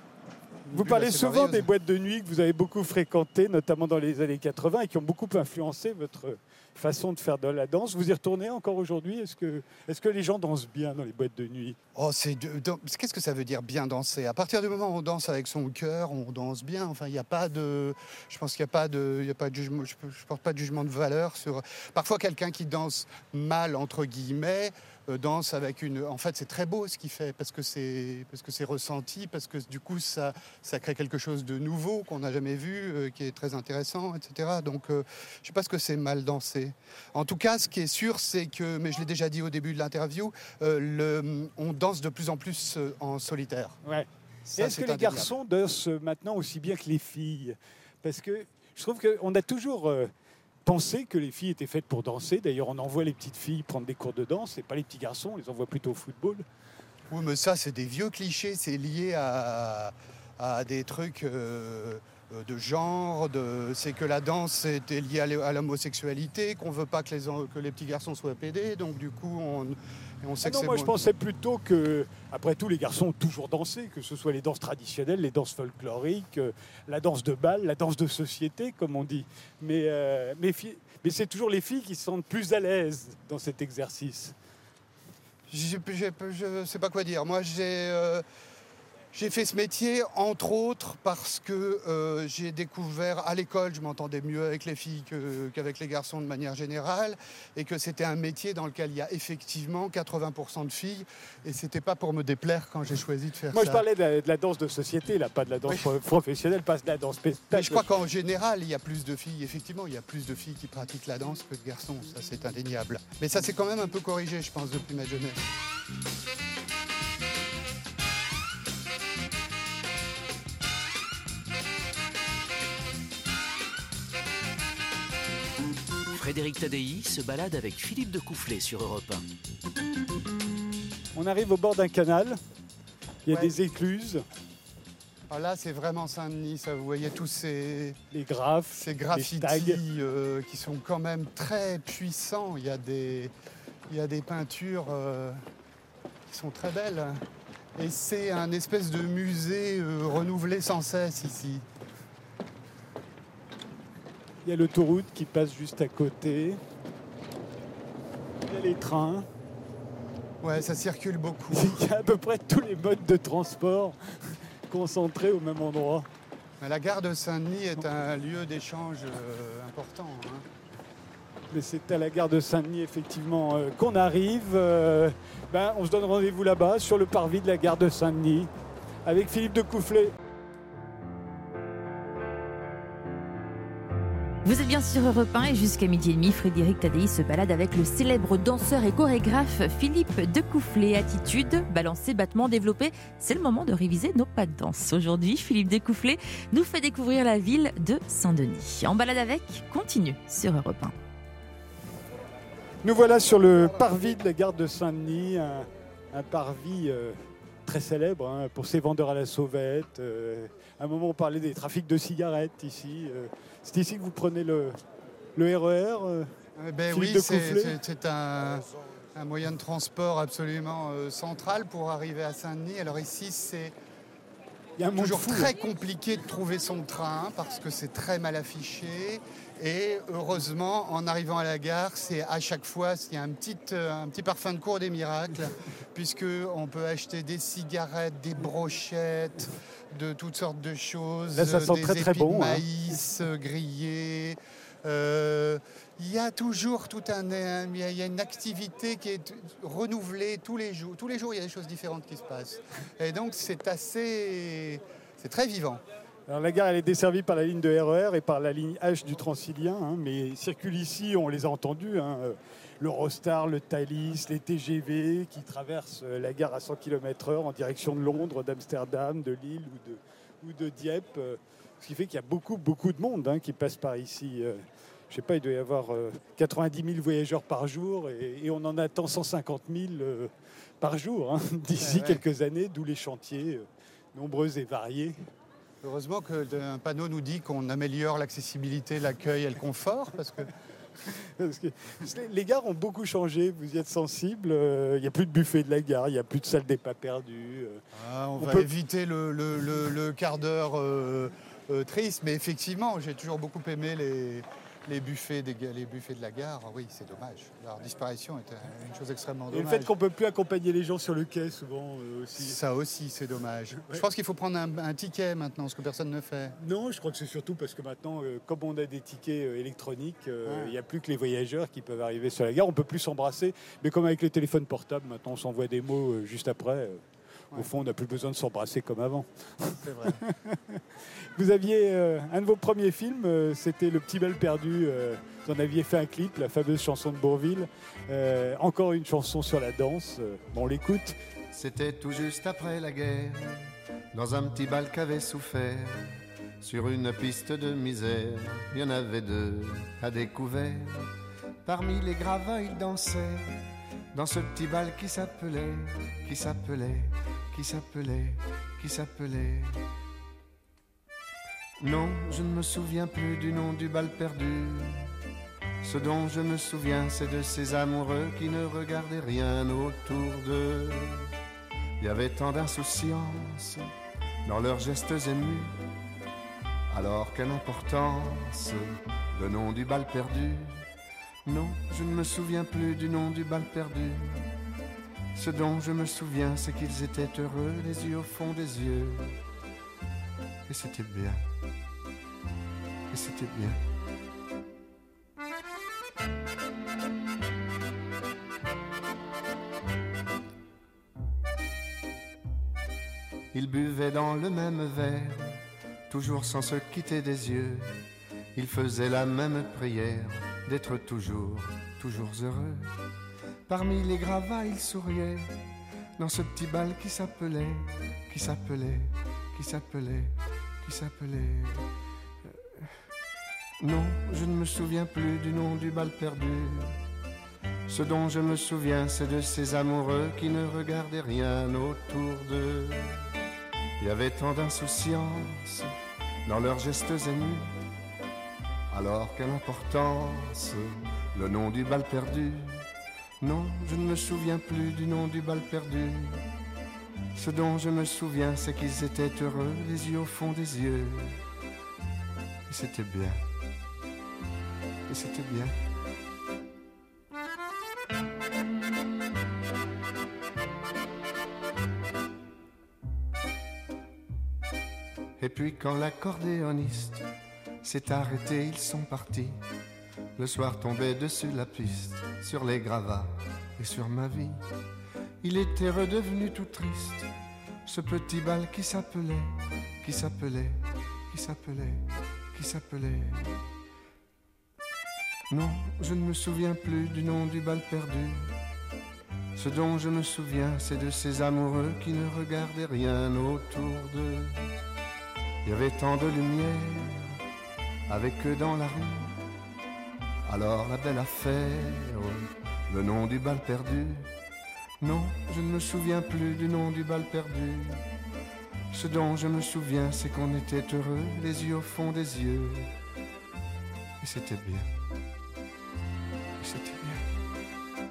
Vous parlez souvent des boîtes de nuit que vous avez beaucoup fréquentées, notamment dans les années quatre-vingts, et qui ont beaucoup influencé votre façon de faire de la danse. Vous y retournez encore aujourd'hui ? Est-ce que, est-ce que les gens dansent bien dans les boîtes de nuit ? Oh, c'est de, de, qu'est-ce que ça veut dire bien danser ? À partir du moment où on danse avec son cœur, on danse bien. Enfin, il n'y a pas de... Je pense qu'il n'y a pas de, il y a pas de jugement... Je ne porte pas de jugement de valeur sur... Parfois, quelqu'un qui danse mal, entre guillemets, euh, danse avec une... En fait, c'est très beau ce qu'il fait, parce que c'est, parce que c'est ressenti, parce que du coup, ça, ça crée quelque chose de nouveau qu'on n'a jamais vu, euh, qui est très intéressant, et cetera. Donc, euh, je ne sais pas ce que c'est mal danser. En tout cas, ce qui est sûr, c'est que, mais je l'ai déjà dit au début de l'interview, euh, le, on danse de plus en plus euh, en solitaire. Ouais. Ça, est-ce c'est que les indéniable. Garçons dansent maintenant aussi bien que les filles ? Parce que je trouve qu'on a toujours euh, pensé que les filles étaient faites pour danser. D'ailleurs, on envoie les petites filles prendre des cours de danse, et pas les petits garçons, on les envoie plutôt au football. Oui, mais ça, c'est des vieux clichés, c'est lié à, à des trucs... Euh, de genre, de... c'est que la danse était liée à l'homosexualité, qu'on ne veut pas que les, que les petits garçons soient pédés, donc du coup on, on sait ah que non, c'est moi bon. Je pensais plutôt que, après tout, les garçons ont toujours dansé, que ce soit les danses traditionnelles, les danses folkloriques, la danse de bal, la danse de société, comme on dit. Mais, euh, mais, mais c'est toujours les filles qui se sentent plus à l'aise dans cet exercice. Je ne sais pas quoi dire. Moi, j'ai... Euh... J'ai fait ce métier, entre autres, parce que euh, j'ai découvert à l'école, je m'entendais mieux avec les filles que, qu'avec les garçons de manière générale, et que c'était un métier dans lequel il y a effectivement quatre-vingts pour cent de filles, et c'était pas pour me déplaire quand j'ai choisi de faire Moi, ça. Moi, je parlais de la, de la danse de société, là, pas de la danse oui. professionnelle, pas de la danse spectacle. Mais je crois qu'en général, il y a plus de filles, effectivement, il y a plus de filles qui pratiquent la danse que de garçons, ça c'est indéniable. Mais ça, c'est quand même un peu corrigé, je pense, depuis ma jeunesse. Frédéric Tadei se balade avec Philippe de Coufflet sur Europe un. On arrive au bord d'un canal, il y a ouais. des écluses. Ah là, c'est vraiment Saint-Denis, ça. Vous voyez tous ces, les graphes, ces graffitis euh, qui sont quand même très puissants. Il y a des, il y a des peintures euh, qui sont très belles. Et c'est un espèce de musée euh, renouvelé sans cesse ici. Il y a l'autoroute qui passe juste à côté. Il y a les trains. Ouais, ça circule beaucoup. Il y a à peu près tous les modes de transport concentrés au même endroit. Mais la gare de Saint-Denis est un lieu d'échange euh, important. Hein. Mais c'est à la gare de Saint-Denis, effectivement, euh, qu'on arrive. Euh, ben, on se donne rendez-vous là-bas, sur le parvis de la gare de Saint-Denis, avec Philippe de Coufflet. Vous êtes bien sur Europe un et jusqu'à midi et demi, Frédéric Tadei se balade avec le célèbre danseur et chorégraphe Philippe de Coufflet. Attitude, balancer, battement, développé, c'est le moment de réviser nos pas de danse. Aujourd'hui, Philippe de Coufflet nous fait découvrir la ville de Saint-Denis. En balade avec, continue sur Europe un. Nous voilà sur le parvis de la gare de Saint-Denis, un, un parvis euh, très célèbre hein, pour ses vendeurs à la sauvette. Euh, à un moment, on parlait des trafics de cigarettes ici. Euh, c'est ici que vous prenez le, le R E R euh, Eh ben oui, c'est, c'est, c'est un, un moyen de transport absolument euh, central pour arriver à Saint-Denis. Alors ici, c'est Il y a un toujours fou, très là. compliqué de trouver son train parce que c'est très mal affiché. Et heureusement, en arrivant à la gare, c'est à chaque fois, il y a un petit, euh, un petit parfum de cours des miracles, puisqu'on peut acheter des cigarettes, des brochettes, de toutes sortes de choses. Là, ça sent des très, très épis bon, de hein. maïs euh, grillés. Euh, Il y a toujours tout un, un- il y a- il y a une activité qui est renouvelée tous les jours. Tous les jours, il y a des choses différentes qui se passent. Et donc, c'est assez, c'est très vivant. Alors, la gare elle est desservie par la ligne de R E R et par la ligne H du Transilien, hein, mais circulent ici, on les a entendus, hein, euh, l'Eurostar, le Thalys, les T G V qui traversent euh, la gare à cent kilomètres heure en direction de Londres, d'Amsterdam, de Lille ou de, ou de Dieppe. euh, ce qui fait qu'il y a beaucoup, beaucoup de monde hein, qui passe par ici. euh, je ne sais pas, il doit y avoir euh, quatre-vingt-dix mille voyageurs par jour et, et on en attend cent cinquante mille euh, par jour hein, d'ici Ouais, ouais. quelques années, d'où les chantiers euh, nombreux et variés. Heureusement qu'un panneau nous dit qu'on améliore l'accessibilité, l'accueil et le confort, parce que Parce que les gares ont beaucoup changé, vous y êtes sensible. Il n'y a plus de buffet de la gare, il n'y a plus de salle des pas perdus. euh. ah, on, On va peut- éviter le, le- le- le quart d'heure euh, euh, triste. Mais effectivement, j'ai toujours beaucoup aimé les, les, buffets des, ga- les buffets de la gare. Ah oui, c'est dommage. Leur disparition est une chose extrêmement Et le dommage. fait qu'on ne peut plus accompagner les gens sur le quai, souvent euh, aussi. Ça aussi, c'est dommage. Ouais. Je pense qu'il faut prendre un, un ticket maintenant, ce que personne ne fait. Non, je crois que c'est surtout parce que maintenant, euh, comme on a des tickets euh, électroniques, euh, il Ouais. n'y a plus que les voyageurs qui peuvent arriver sur la gare. On ne peut plus s'embrasser, mais comme avec les téléphones portables, maintenant on s'envoie des mots euh, juste après. euh, Au Ouais. fond, on n'a plus besoin de s'embrasser comme avant. C'est vrai. Vous aviez euh, un de vos premiers films, euh, c'était Le Petit Bal Perdu. euh, vous en aviez fait un clip, la fameuse chanson de Bourvil. Euh, encore une chanson sur la danse. euh, bon, on l'écoute. C'était tout juste après la guerre, dans un petit bal qu'avait souffert, sur une piste de misère, il y en avait deux à découvert. Parmi les gravats, ils dansaient, dans ce petit bal qui s'appelait, qui s'appelait, qui s'appelait, qui s'appelait. Non, je ne me souviens plus du nom du bal perdu. Ce dont je me souviens, c'est de ces amoureux qui ne regardaient rien autour d'eux. Il y avait tant d'insouciance dans leurs gestes émus. Alors quelle importance, le nom du bal perdu. Non, je ne me souviens plus du nom du bal perdu. Ce dont je me souviens, c'est qu'ils étaient heureux, les yeux au fond des yeux. Et c'était bien. Et c'était bien. Ils buvaient dans le même verre, toujours sans se quitter des yeux. Ils faisaient la même prière, d'être toujours, toujours heureux. Parmi les gravats, ils souriaient, dans ce petit bal qui s'appelait, qui s'appelait, qui s'appelait, qui s'appelait... Euh, Non, je ne me souviens plus du nom du bal perdu. Ce dont je me souviens, c'est de ces amoureux qui ne regardaient rien autour d'eux. Il y avait tant d'insouciance dans leurs gestes émus. Alors quelle importance, le nom du bal perdu. Non, je ne me souviens plus du nom du bal perdu. Ce dont je me souviens, c'est qu'ils étaient heureux, les yeux au fond des yeux. Et c'était bien. Et c'était bien. Et puis quand l'accordéoniste s'est arrêté, ils sont partis. Le soir tombait dessus la piste, sur les gravats et sur ma vie. Il était redevenu tout triste, ce petit bal qui s'appelait, qui s'appelait, qui s'appelait, qui s'appelait. Non, je ne me souviens plus du nom du bal perdu. Ce dont je me souviens, c'est de ces amoureux qui ne regardaient rien autour d'eux. Il y avait tant de lumière avec eux dans la rue. Alors la belle affaire, le nom du bal perdu. Non, je ne me souviens plus du nom du bal perdu. Ce dont je me souviens, c'est qu'on était heureux, les yeux au fond des yeux. Et c'était bien. Et c'était bien.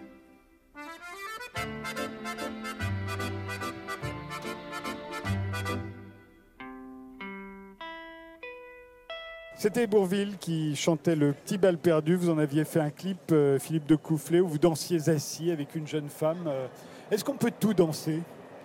C'était Bourvil qui chantait le petit bal perdu. Vous en aviez fait un clip, euh, Philippe de Coufflet, où vous dansiez assis avec une jeune femme. Euh, est-ce qu'on peut tout danser ?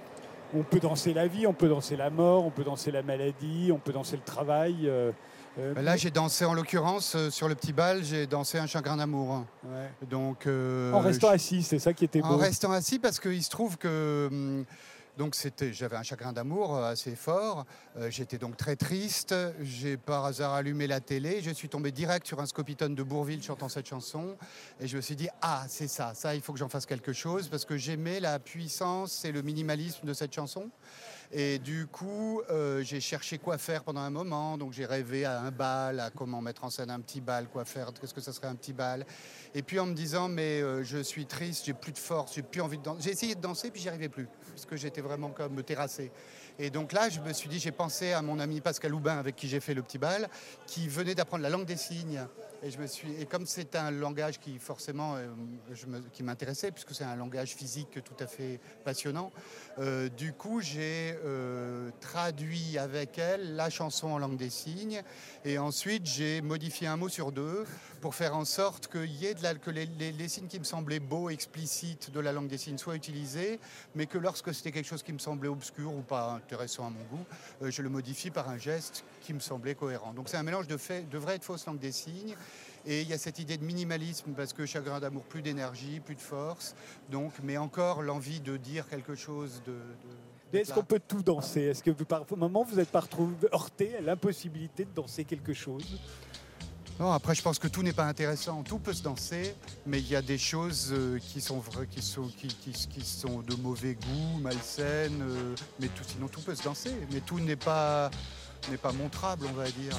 On peut danser la vie, on peut danser la mort, on peut danser la maladie, on peut danser le travail. Euh, euh, Là, j'ai dansé, en l'occurrence, euh, sur le petit bal, j'ai dansé un chagrin d'amour. ouais. Donc, euh, En restant je- assis, c'est ça qui était beau. En restant assis, parce qu'il se trouve que hum, donc c'était, j'avais un chagrin d'amour euh, assez fort. Euh, j'étais donc très triste. J'ai par hasard allumé la télé. Je suis tombé direct sur un scopitone de Bourvil chantant cette chanson. Et je me suis dit, ah, c'est ça, ça, il faut que j'en fasse quelque chose. Parce que j'aimais la puissance et le minimalisme de cette chanson. Et du coup, euh, j'ai cherché quoi faire pendant un moment. Donc j'ai rêvé à un bal, à comment mettre en scène un petit bal, quoi faire, qu'est-ce que ça serait un petit bal. Et puis en me disant, mais euh, je suis triste, j'ai plus de force, j'ai plus envie de danser. J'ai essayé de danser, puis j'y arrivais plus, parce que j'étais vraiment comme terrassé. Et donc là, je me suis dit, j'ai pensé à mon ami Pascal Houbin, avec qui j'ai fait le petit bal, qui venait d'apprendre la langue des signes. Et, je me suis, et comme c'est un langage qui forcément euh, je me, qui m'intéressait, puisque c'est un langage physique tout à fait passionnant, euh, du coup j'ai euh, traduit avec elle la chanson en langue des signes, et ensuite j'ai modifié un mot sur deux pour faire en sorte que, y ait de la, que les, les, les signes qui me semblaient beaux, explicites de la langue des signes soient utilisés, mais que lorsque c'était quelque chose qui me semblait obscur ou pas intéressant à mon goût, euh, je le modifie par un geste qui me semblait cohérent. Donc c'est un mélange de, fait, de vraie et de fausse langue des signes. Et il y a cette idée de minimalisme, parce que chagrin d'amour, plus d'énergie, plus de force, donc, mais encore l'envie de dire quelque chose de... de Mais est-ce qu'on peut tout danser ? Est-ce que vous, par moment, vous n'êtes pas retrouvé heurté à l'impossibilité de danser quelque chose ? Non, après, je pense que tout n'est pas intéressant. Tout peut se danser, mais il y a des choses euh, qui sont vraies, qui sont, qui, qui, qui sont de mauvais goût, malsaines, euh, mais tout, sinon tout peut se danser. Mais tout n'est pas, n'est pas montrable, on va dire.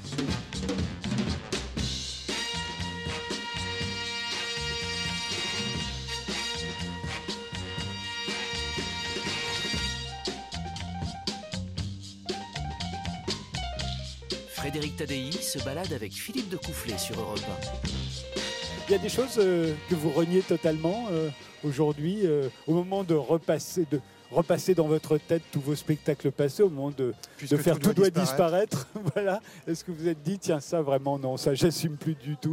Frédéric Tadei se balade avec Philippe de Coufflet sur Europe un. Il y a des choses euh, que vous reniez totalement euh, aujourd'hui, euh, au moment de repasser, de repasser dans votre tête tous vos spectacles passés, au moment de, de faire Tout doit disparaître. Voilà. Est-ce que vous vous êtes dit, tiens, ça vraiment, non, ça, j'assume plus du tout ?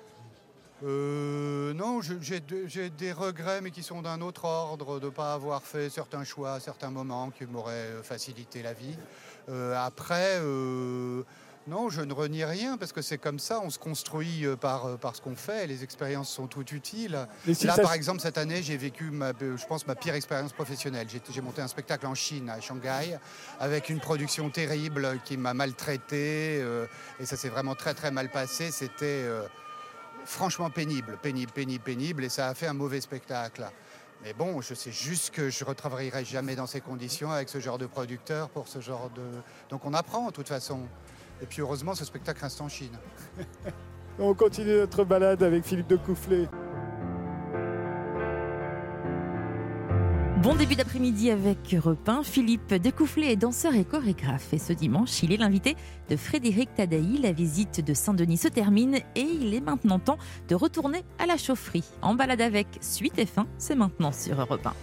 Euh, non, je- j'ai de- j'ai des regrets, mais qui sont d'un autre ordre, de ne pas avoir fait certains choix à certains moments qui m'auraient facilité la vie. Euh, après, euh, non, je ne renie rien, parce que c'est comme ça, on se construit euh, par, euh, par ce qu'on fait, les expériences sont toutes utiles. Mais si Là, ça par se- exemple, cette année, j'ai vécu, ma, je pense, ma pire expérience professionnelle. J'ai j'ai monté un spectacle en Chine, à Shanghai, avec une production terrible qui m'a maltraité, euh, et ça s'est vraiment très, très mal passé. C'était... euh, franchement pénible, pénible, pénible, pénible, et ça a fait un mauvais spectacle. Mais bon, je sais juste que je ne retravaillerai jamais dans ces conditions avec ce genre de producteur pour ce genre de... Donc on apprend, de toute façon. Et puis heureusement, ce spectacle reste en Chine. On continue notre balade avec Philippe de Coufflet. Bon début d'après-midi avec Europe un. Philippe de Coufflet est danseur et chorégraphe. Et ce dimanche, il est l'invité de Frédéric Tadei. La visite de Saint-Denis se termine et il est maintenant temps de retourner à la chaufferie. En balade avec Suite et Fin, c'est maintenant sur Europe un.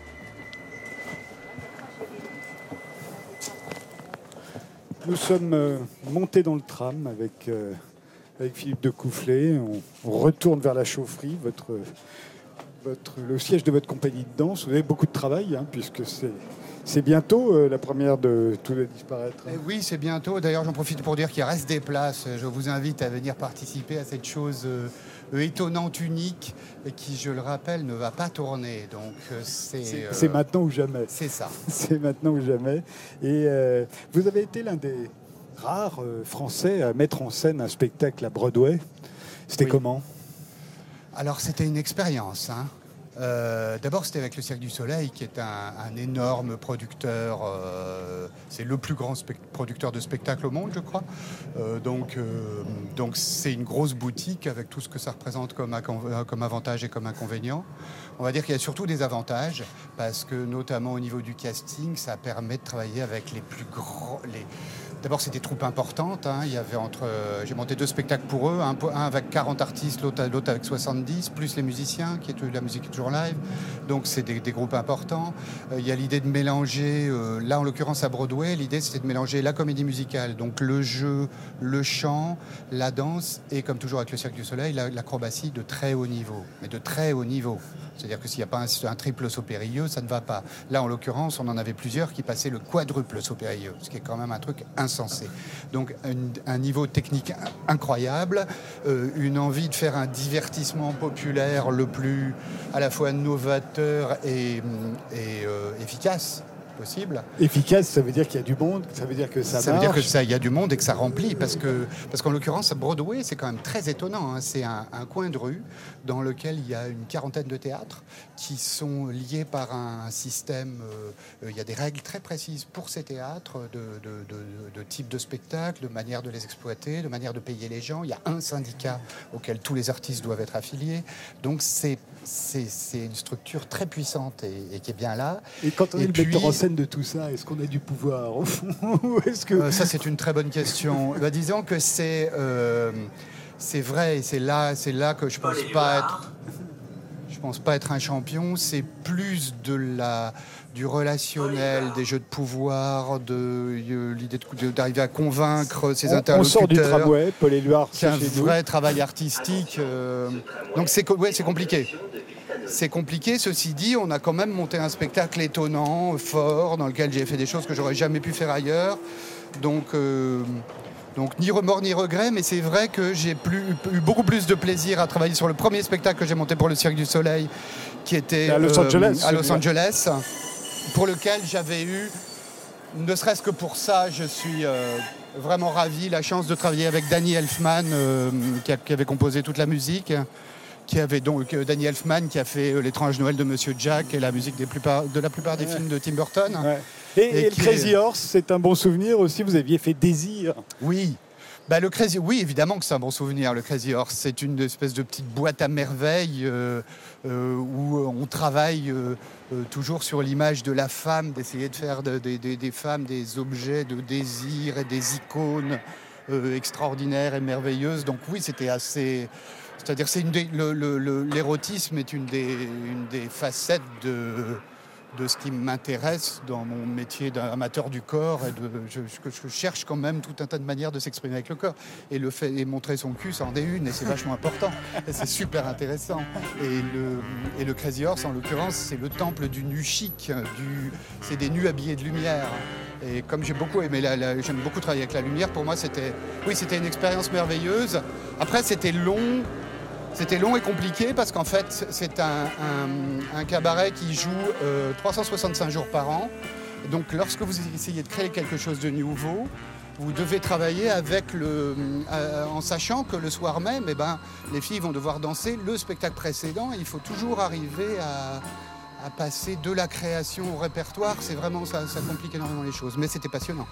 Nous sommes euh, montés dans le tram avec, euh, avec Philippe de Coufflet. On, on retourne vers la chaufferie, votre, votre, le siège de votre compagnie de danse. Vous avez beaucoup de travail, hein, puisque c'est, c'est bientôt euh, la première de Tout doit disparaître. Et oui, c'est bientôt. D'ailleurs, j'en profite pour dire qu'il reste des places. Je vous invite à venir participer à cette chose euh, étonnante, unique, et qui, je le rappelle, ne va pas tourner. Donc, euh, c'est... C'est, euh, c'est maintenant ou jamais. C'est ça. C'est maintenant ou jamais. Et euh, vous avez été l'un des rares euh, Français à mettre en scène un spectacle à Broadway. C'était Oui. comment ? Alors, c'était une expérience, hein. Euh, d'abord, c'était avec le Cirque du Soleil, qui est un, un énorme producteur. Euh, c'est le plus grand spect- producteur de spectacles au monde, je crois. Euh, donc, euh, donc, c'est une grosse boutique avec tout ce que ça représente comme, ac- comme avantage et comme inconvénient. On va dire qu'il y a surtout des avantages, parce que notamment au niveau du casting, ça permet de travailler avec les plus grands... Les... D'abord, c'est des troupes importantes. Hein. Il y avait entre, euh, j'ai monté deux spectacles pour eux, un, un avec quarante artistes, l'autre, l'autre avec soixante-dix, plus les musiciens, qui est la musique est toujours live. Donc, c'est des, des groupes importants. Euh, il y a l'idée de mélanger, euh, là en l'occurrence à Broadway, l'idée c'était de mélanger la comédie musicale, donc le jeu, le chant, la danse, et comme toujours avec le Cirque du Soleil, la, l'acrobatie de très haut niveau, mais de très haut niveau. C'est-à-dire que s'il n'y a pas un, un triple saut périlleux, ça ne va pas. Là, en l'occurrence, on en avait plusieurs qui passaient le quadruple saut périlleux, ce qui est quand même un truc insensé. Donc, un, un niveau technique incroyable, euh, une envie de faire un divertissement populaire le plus à la fois novateur et, et euh, efficace possible. Efficace, ça veut dire qu'il y a du monde, ça veut dire que ça, ça marche. veut dire que ça, il y a du monde et que ça remplit, parce que parce qu'en l'occurrence, Broadway, c'est quand même très étonnant. Hein. C'est un, un coin de rue dans lequel il y a une quarantaine de théâtres qui sont liés par un système. Euh, il y a des règles très précises pour ces théâtres de, de, de, de type de spectacle, de manière de les exploiter, de manière de payer les gens. Il y a un syndicat auquel tous les artistes doivent être affiliés. Donc c'est c'est, c'est une structure très puissante et, et qui est bien là. Et quand on et est le puis, metteur en scène de tout ça, est-ce qu'on a du pouvoir au fond? Est-ce que... euh, ça, c'est une très bonne question. Bah, disons que c'est, euh, c'est vrai, et c'est là, c'est là que je pense pas être, je pense pas être un champion. C'est plus de la, du relationnel, des jeux de pouvoir, de euh, l'idée de, d'arriver à convaincre ses on, interlocuteurs. On sort du tramway, Paul Éluard, c'est un chez vrai nous. travail artistique. Euh, donc c'est, ouais, c'est compliqué. C'est compliqué, ceci dit, on a quand même monté un spectacle étonnant, fort, dans lequel j'ai fait des choses que j'aurais jamais pu faire ailleurs. Donc, euh, donc ni remords ni regrets, mais c'est vrai que j'ai plus, eu beaucoup plus de plaisir à travailler sur le premier spectacle que j'ai monté pour le Cirque du Soleil, qui était à Los euh, Angeles, à Los Angeles, pour lequel j'avais eu, ne serait-ce que pour ça, je suis euh, vraiment ravi, la chance de travailler avec Danny Elfman, euh, qui, a, qui avait composé toute la musique. Qui avait donc euh, Danny Elfman qui a fait euh, L'étrange Noël de Monsieur Jack et la musique des plupart, de la plupart des ouais. films de Tim Burton. Ouais. Et, et, et le Crazy est... Horse, c'est un bon souvenir aussi. Vous aviez fait Désir. Oui. Bah, le Crazy... Oui, évidemment que c'est un bon souvenir, le Crazy Horse. C'est une espèce de petite boîte à merveilles euh, euh, où on travaille euh, euh, toujours sur l'image de la femme, d'essayer de faire de, de, de, des femmes des objets de désir et des icônes euh, extraordinaires et merveilleuses. Donc oui, c'était assez... C'est-à-dire que c'est une des, le, le, le, l'érotisme est une des, une des facettes de, de ce qui m'intéresse dans mon métier d'amateur du corps. Et de, je, je cherche quand même tout un tas de manières de s'exprimer avec le corps. Et, le fait, et montrer son cul, ça en est une, et c'est vachement important. Et c'est super intéressant. Et le, et le Crazy Horse, en l'occurrence, c'est le temple du nu chic. Du, c'est des nus habillés de lumière. Et comme j'ai beaucoup aimé, la, la, j'aime beaucoup travailler avec la lumière, pour moi, c'était, oui, c'était une expérience merveilleuse. Après, c'était long. C'était long et compliqué parce qu'en fait, c'est un, un, un cabaret qui joue euh, trois cent soixante-cinq jours par an. Donc, lorsque vous essayez de créer quelque chose de nouveau, vous devez travailler avec le, euh, en sachant que le soir même, eh ben, les filles vont devoir danser le spectacle précédent. Et il faut toujours arriver à, à passer de la création au répertoire. C'est vraiment ça, ça complique énormément les choses. Mais c'était passionnant.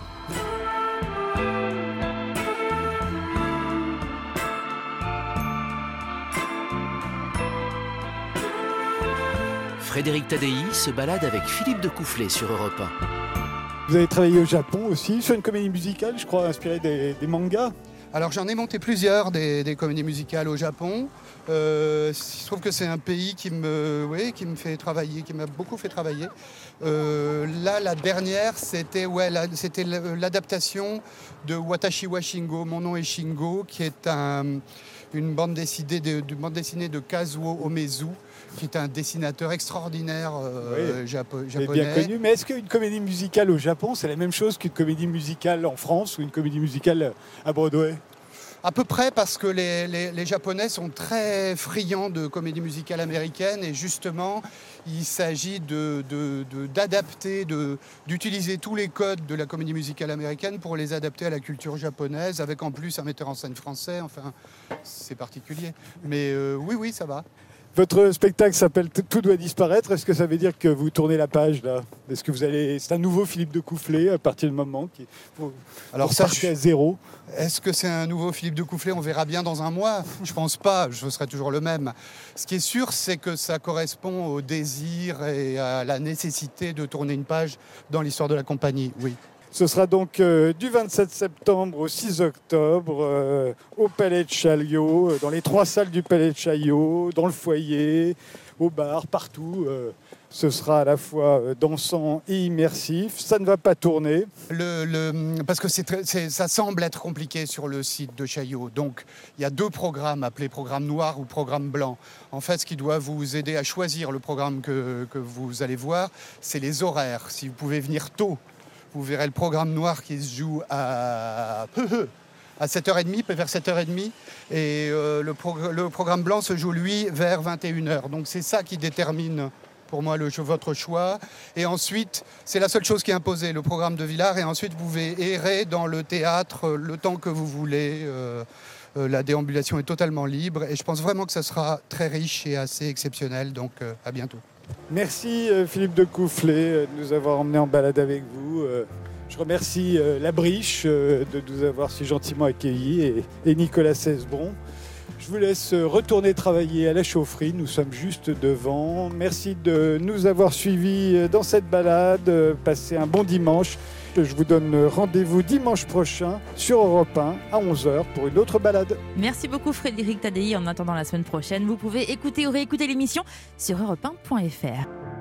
Frédéric Tadei se balade avec Philippe de Coufflet sur Europe un. Vous avez travaillé au Japon aussi, sur une comédie musicale, je crois, inspirée des, des mangas. Alors j'en ai monté plusieurs, des, des comédies musicales au Japon. Euh, je trouve que c'est un pays qui me, oui, qui me fait travailler, qui m'a beaucoup fait travailler. Euh, là, la dernière, c'était, ouais, la, c'était l'adaptation de Watashi wa Shingo, Mon nom est Shingo, qui est un, une bande dessinée de, de, bande dessinée de Kazuo Omezu, qui est un dessinateur extraordinaire euh, oui, japo- japonais. Bien connu. Mais est-ce qu'une comédie musicale au Japon, c'est la même chose qu'une comédie musicale en France ou une comédie musicale à Broadway ? À peu près, parce que les, les, les Japonais sont très friands de comédie musicale américaine et justement, il s'agit de, de, de, d'adapter, de, d'utiliser tous les codes de la comédie musicale américaine pour les adapter à la culture japonaise, avec en plus un metteur en scène français. Enfin, c'est particulier. Mais euh, oui, oui, ça va. Votre spectacle s'appelle Tout doit disparaître. Est-ce que ça veut dire que vous tournez la page là ? Est-ce que vous allez... C'est un nouveau Philippe de Coufflet à partir du moment qui... vous... Alors vous ça, partez je... à zéro. Est-ce que c'est un nouveau Philippe de Coufflet ? On verra bien dans un mois. Je pense pas, je serai toujours le même. Ce qui est sûr, c'est que ça correspond au désir et à la nécessité de tourner une page dans l'histoire de la compagnie, oui. Ce sera donc euh, du vingt-sept septembre au six octobre euh, au Palais de Chaillot, euh, dans les trois salles du Palais de Chaillot, dans le foyer, au bar, partout. Euh, ce sera à la fois euh, dansant et immersif. Ça ne va pas tourner. Le, le, parce que c'est très, c'est, ça semble être compliqué sur le site de Chaillot. Donc, il y a deux programmes appelés programme noir ou programme blanc. En fait, ce qui doit vous aider à choisir le programme que, que vous allez voir, c'est les horaires. Si vous pouvez venir tôt, vous verrez le programme noir qui se joue à, à sept heures trente, vers sept heures trente. Et euh, le, progr- le programme blanc se joue, lui, vers vingt et une heures. Donc c'est ça qui détermine pour moi le, votre choix. Et ensuite, c'est la seule chose qui est imposée, le programme de Villard. Et ensuite, vous pouvez errer dans le théâtre le temps que vous voulez. Euh, euh, la déambulation est totalement libre. Et je pense vraiment que ça sera très riche et assez exceptionnel. Donc euh, à bientôt. Merci euh, Philippe de Coufflet euh, de nous avoir emmenés en balade avec vous. Euh, je remercie euh, La Briche euh, de nous avoir si gentiment accueillis et, et Nicolas Cesbron. Je vous laisse retourner travailler à la chaufferie, nous sommes juste devant. Merci de nous avoir suivis dans cette balade. Passez un bon dimanche. Je vous donne rendez-vous dimanche prochain sur Europe un à onze heures pour une autre balade. Merci beaucoup Frédéric Tadei. En attendant la semaine prochaine, vous pouvez écouter ou réécouter l'émission sur europe un point f r.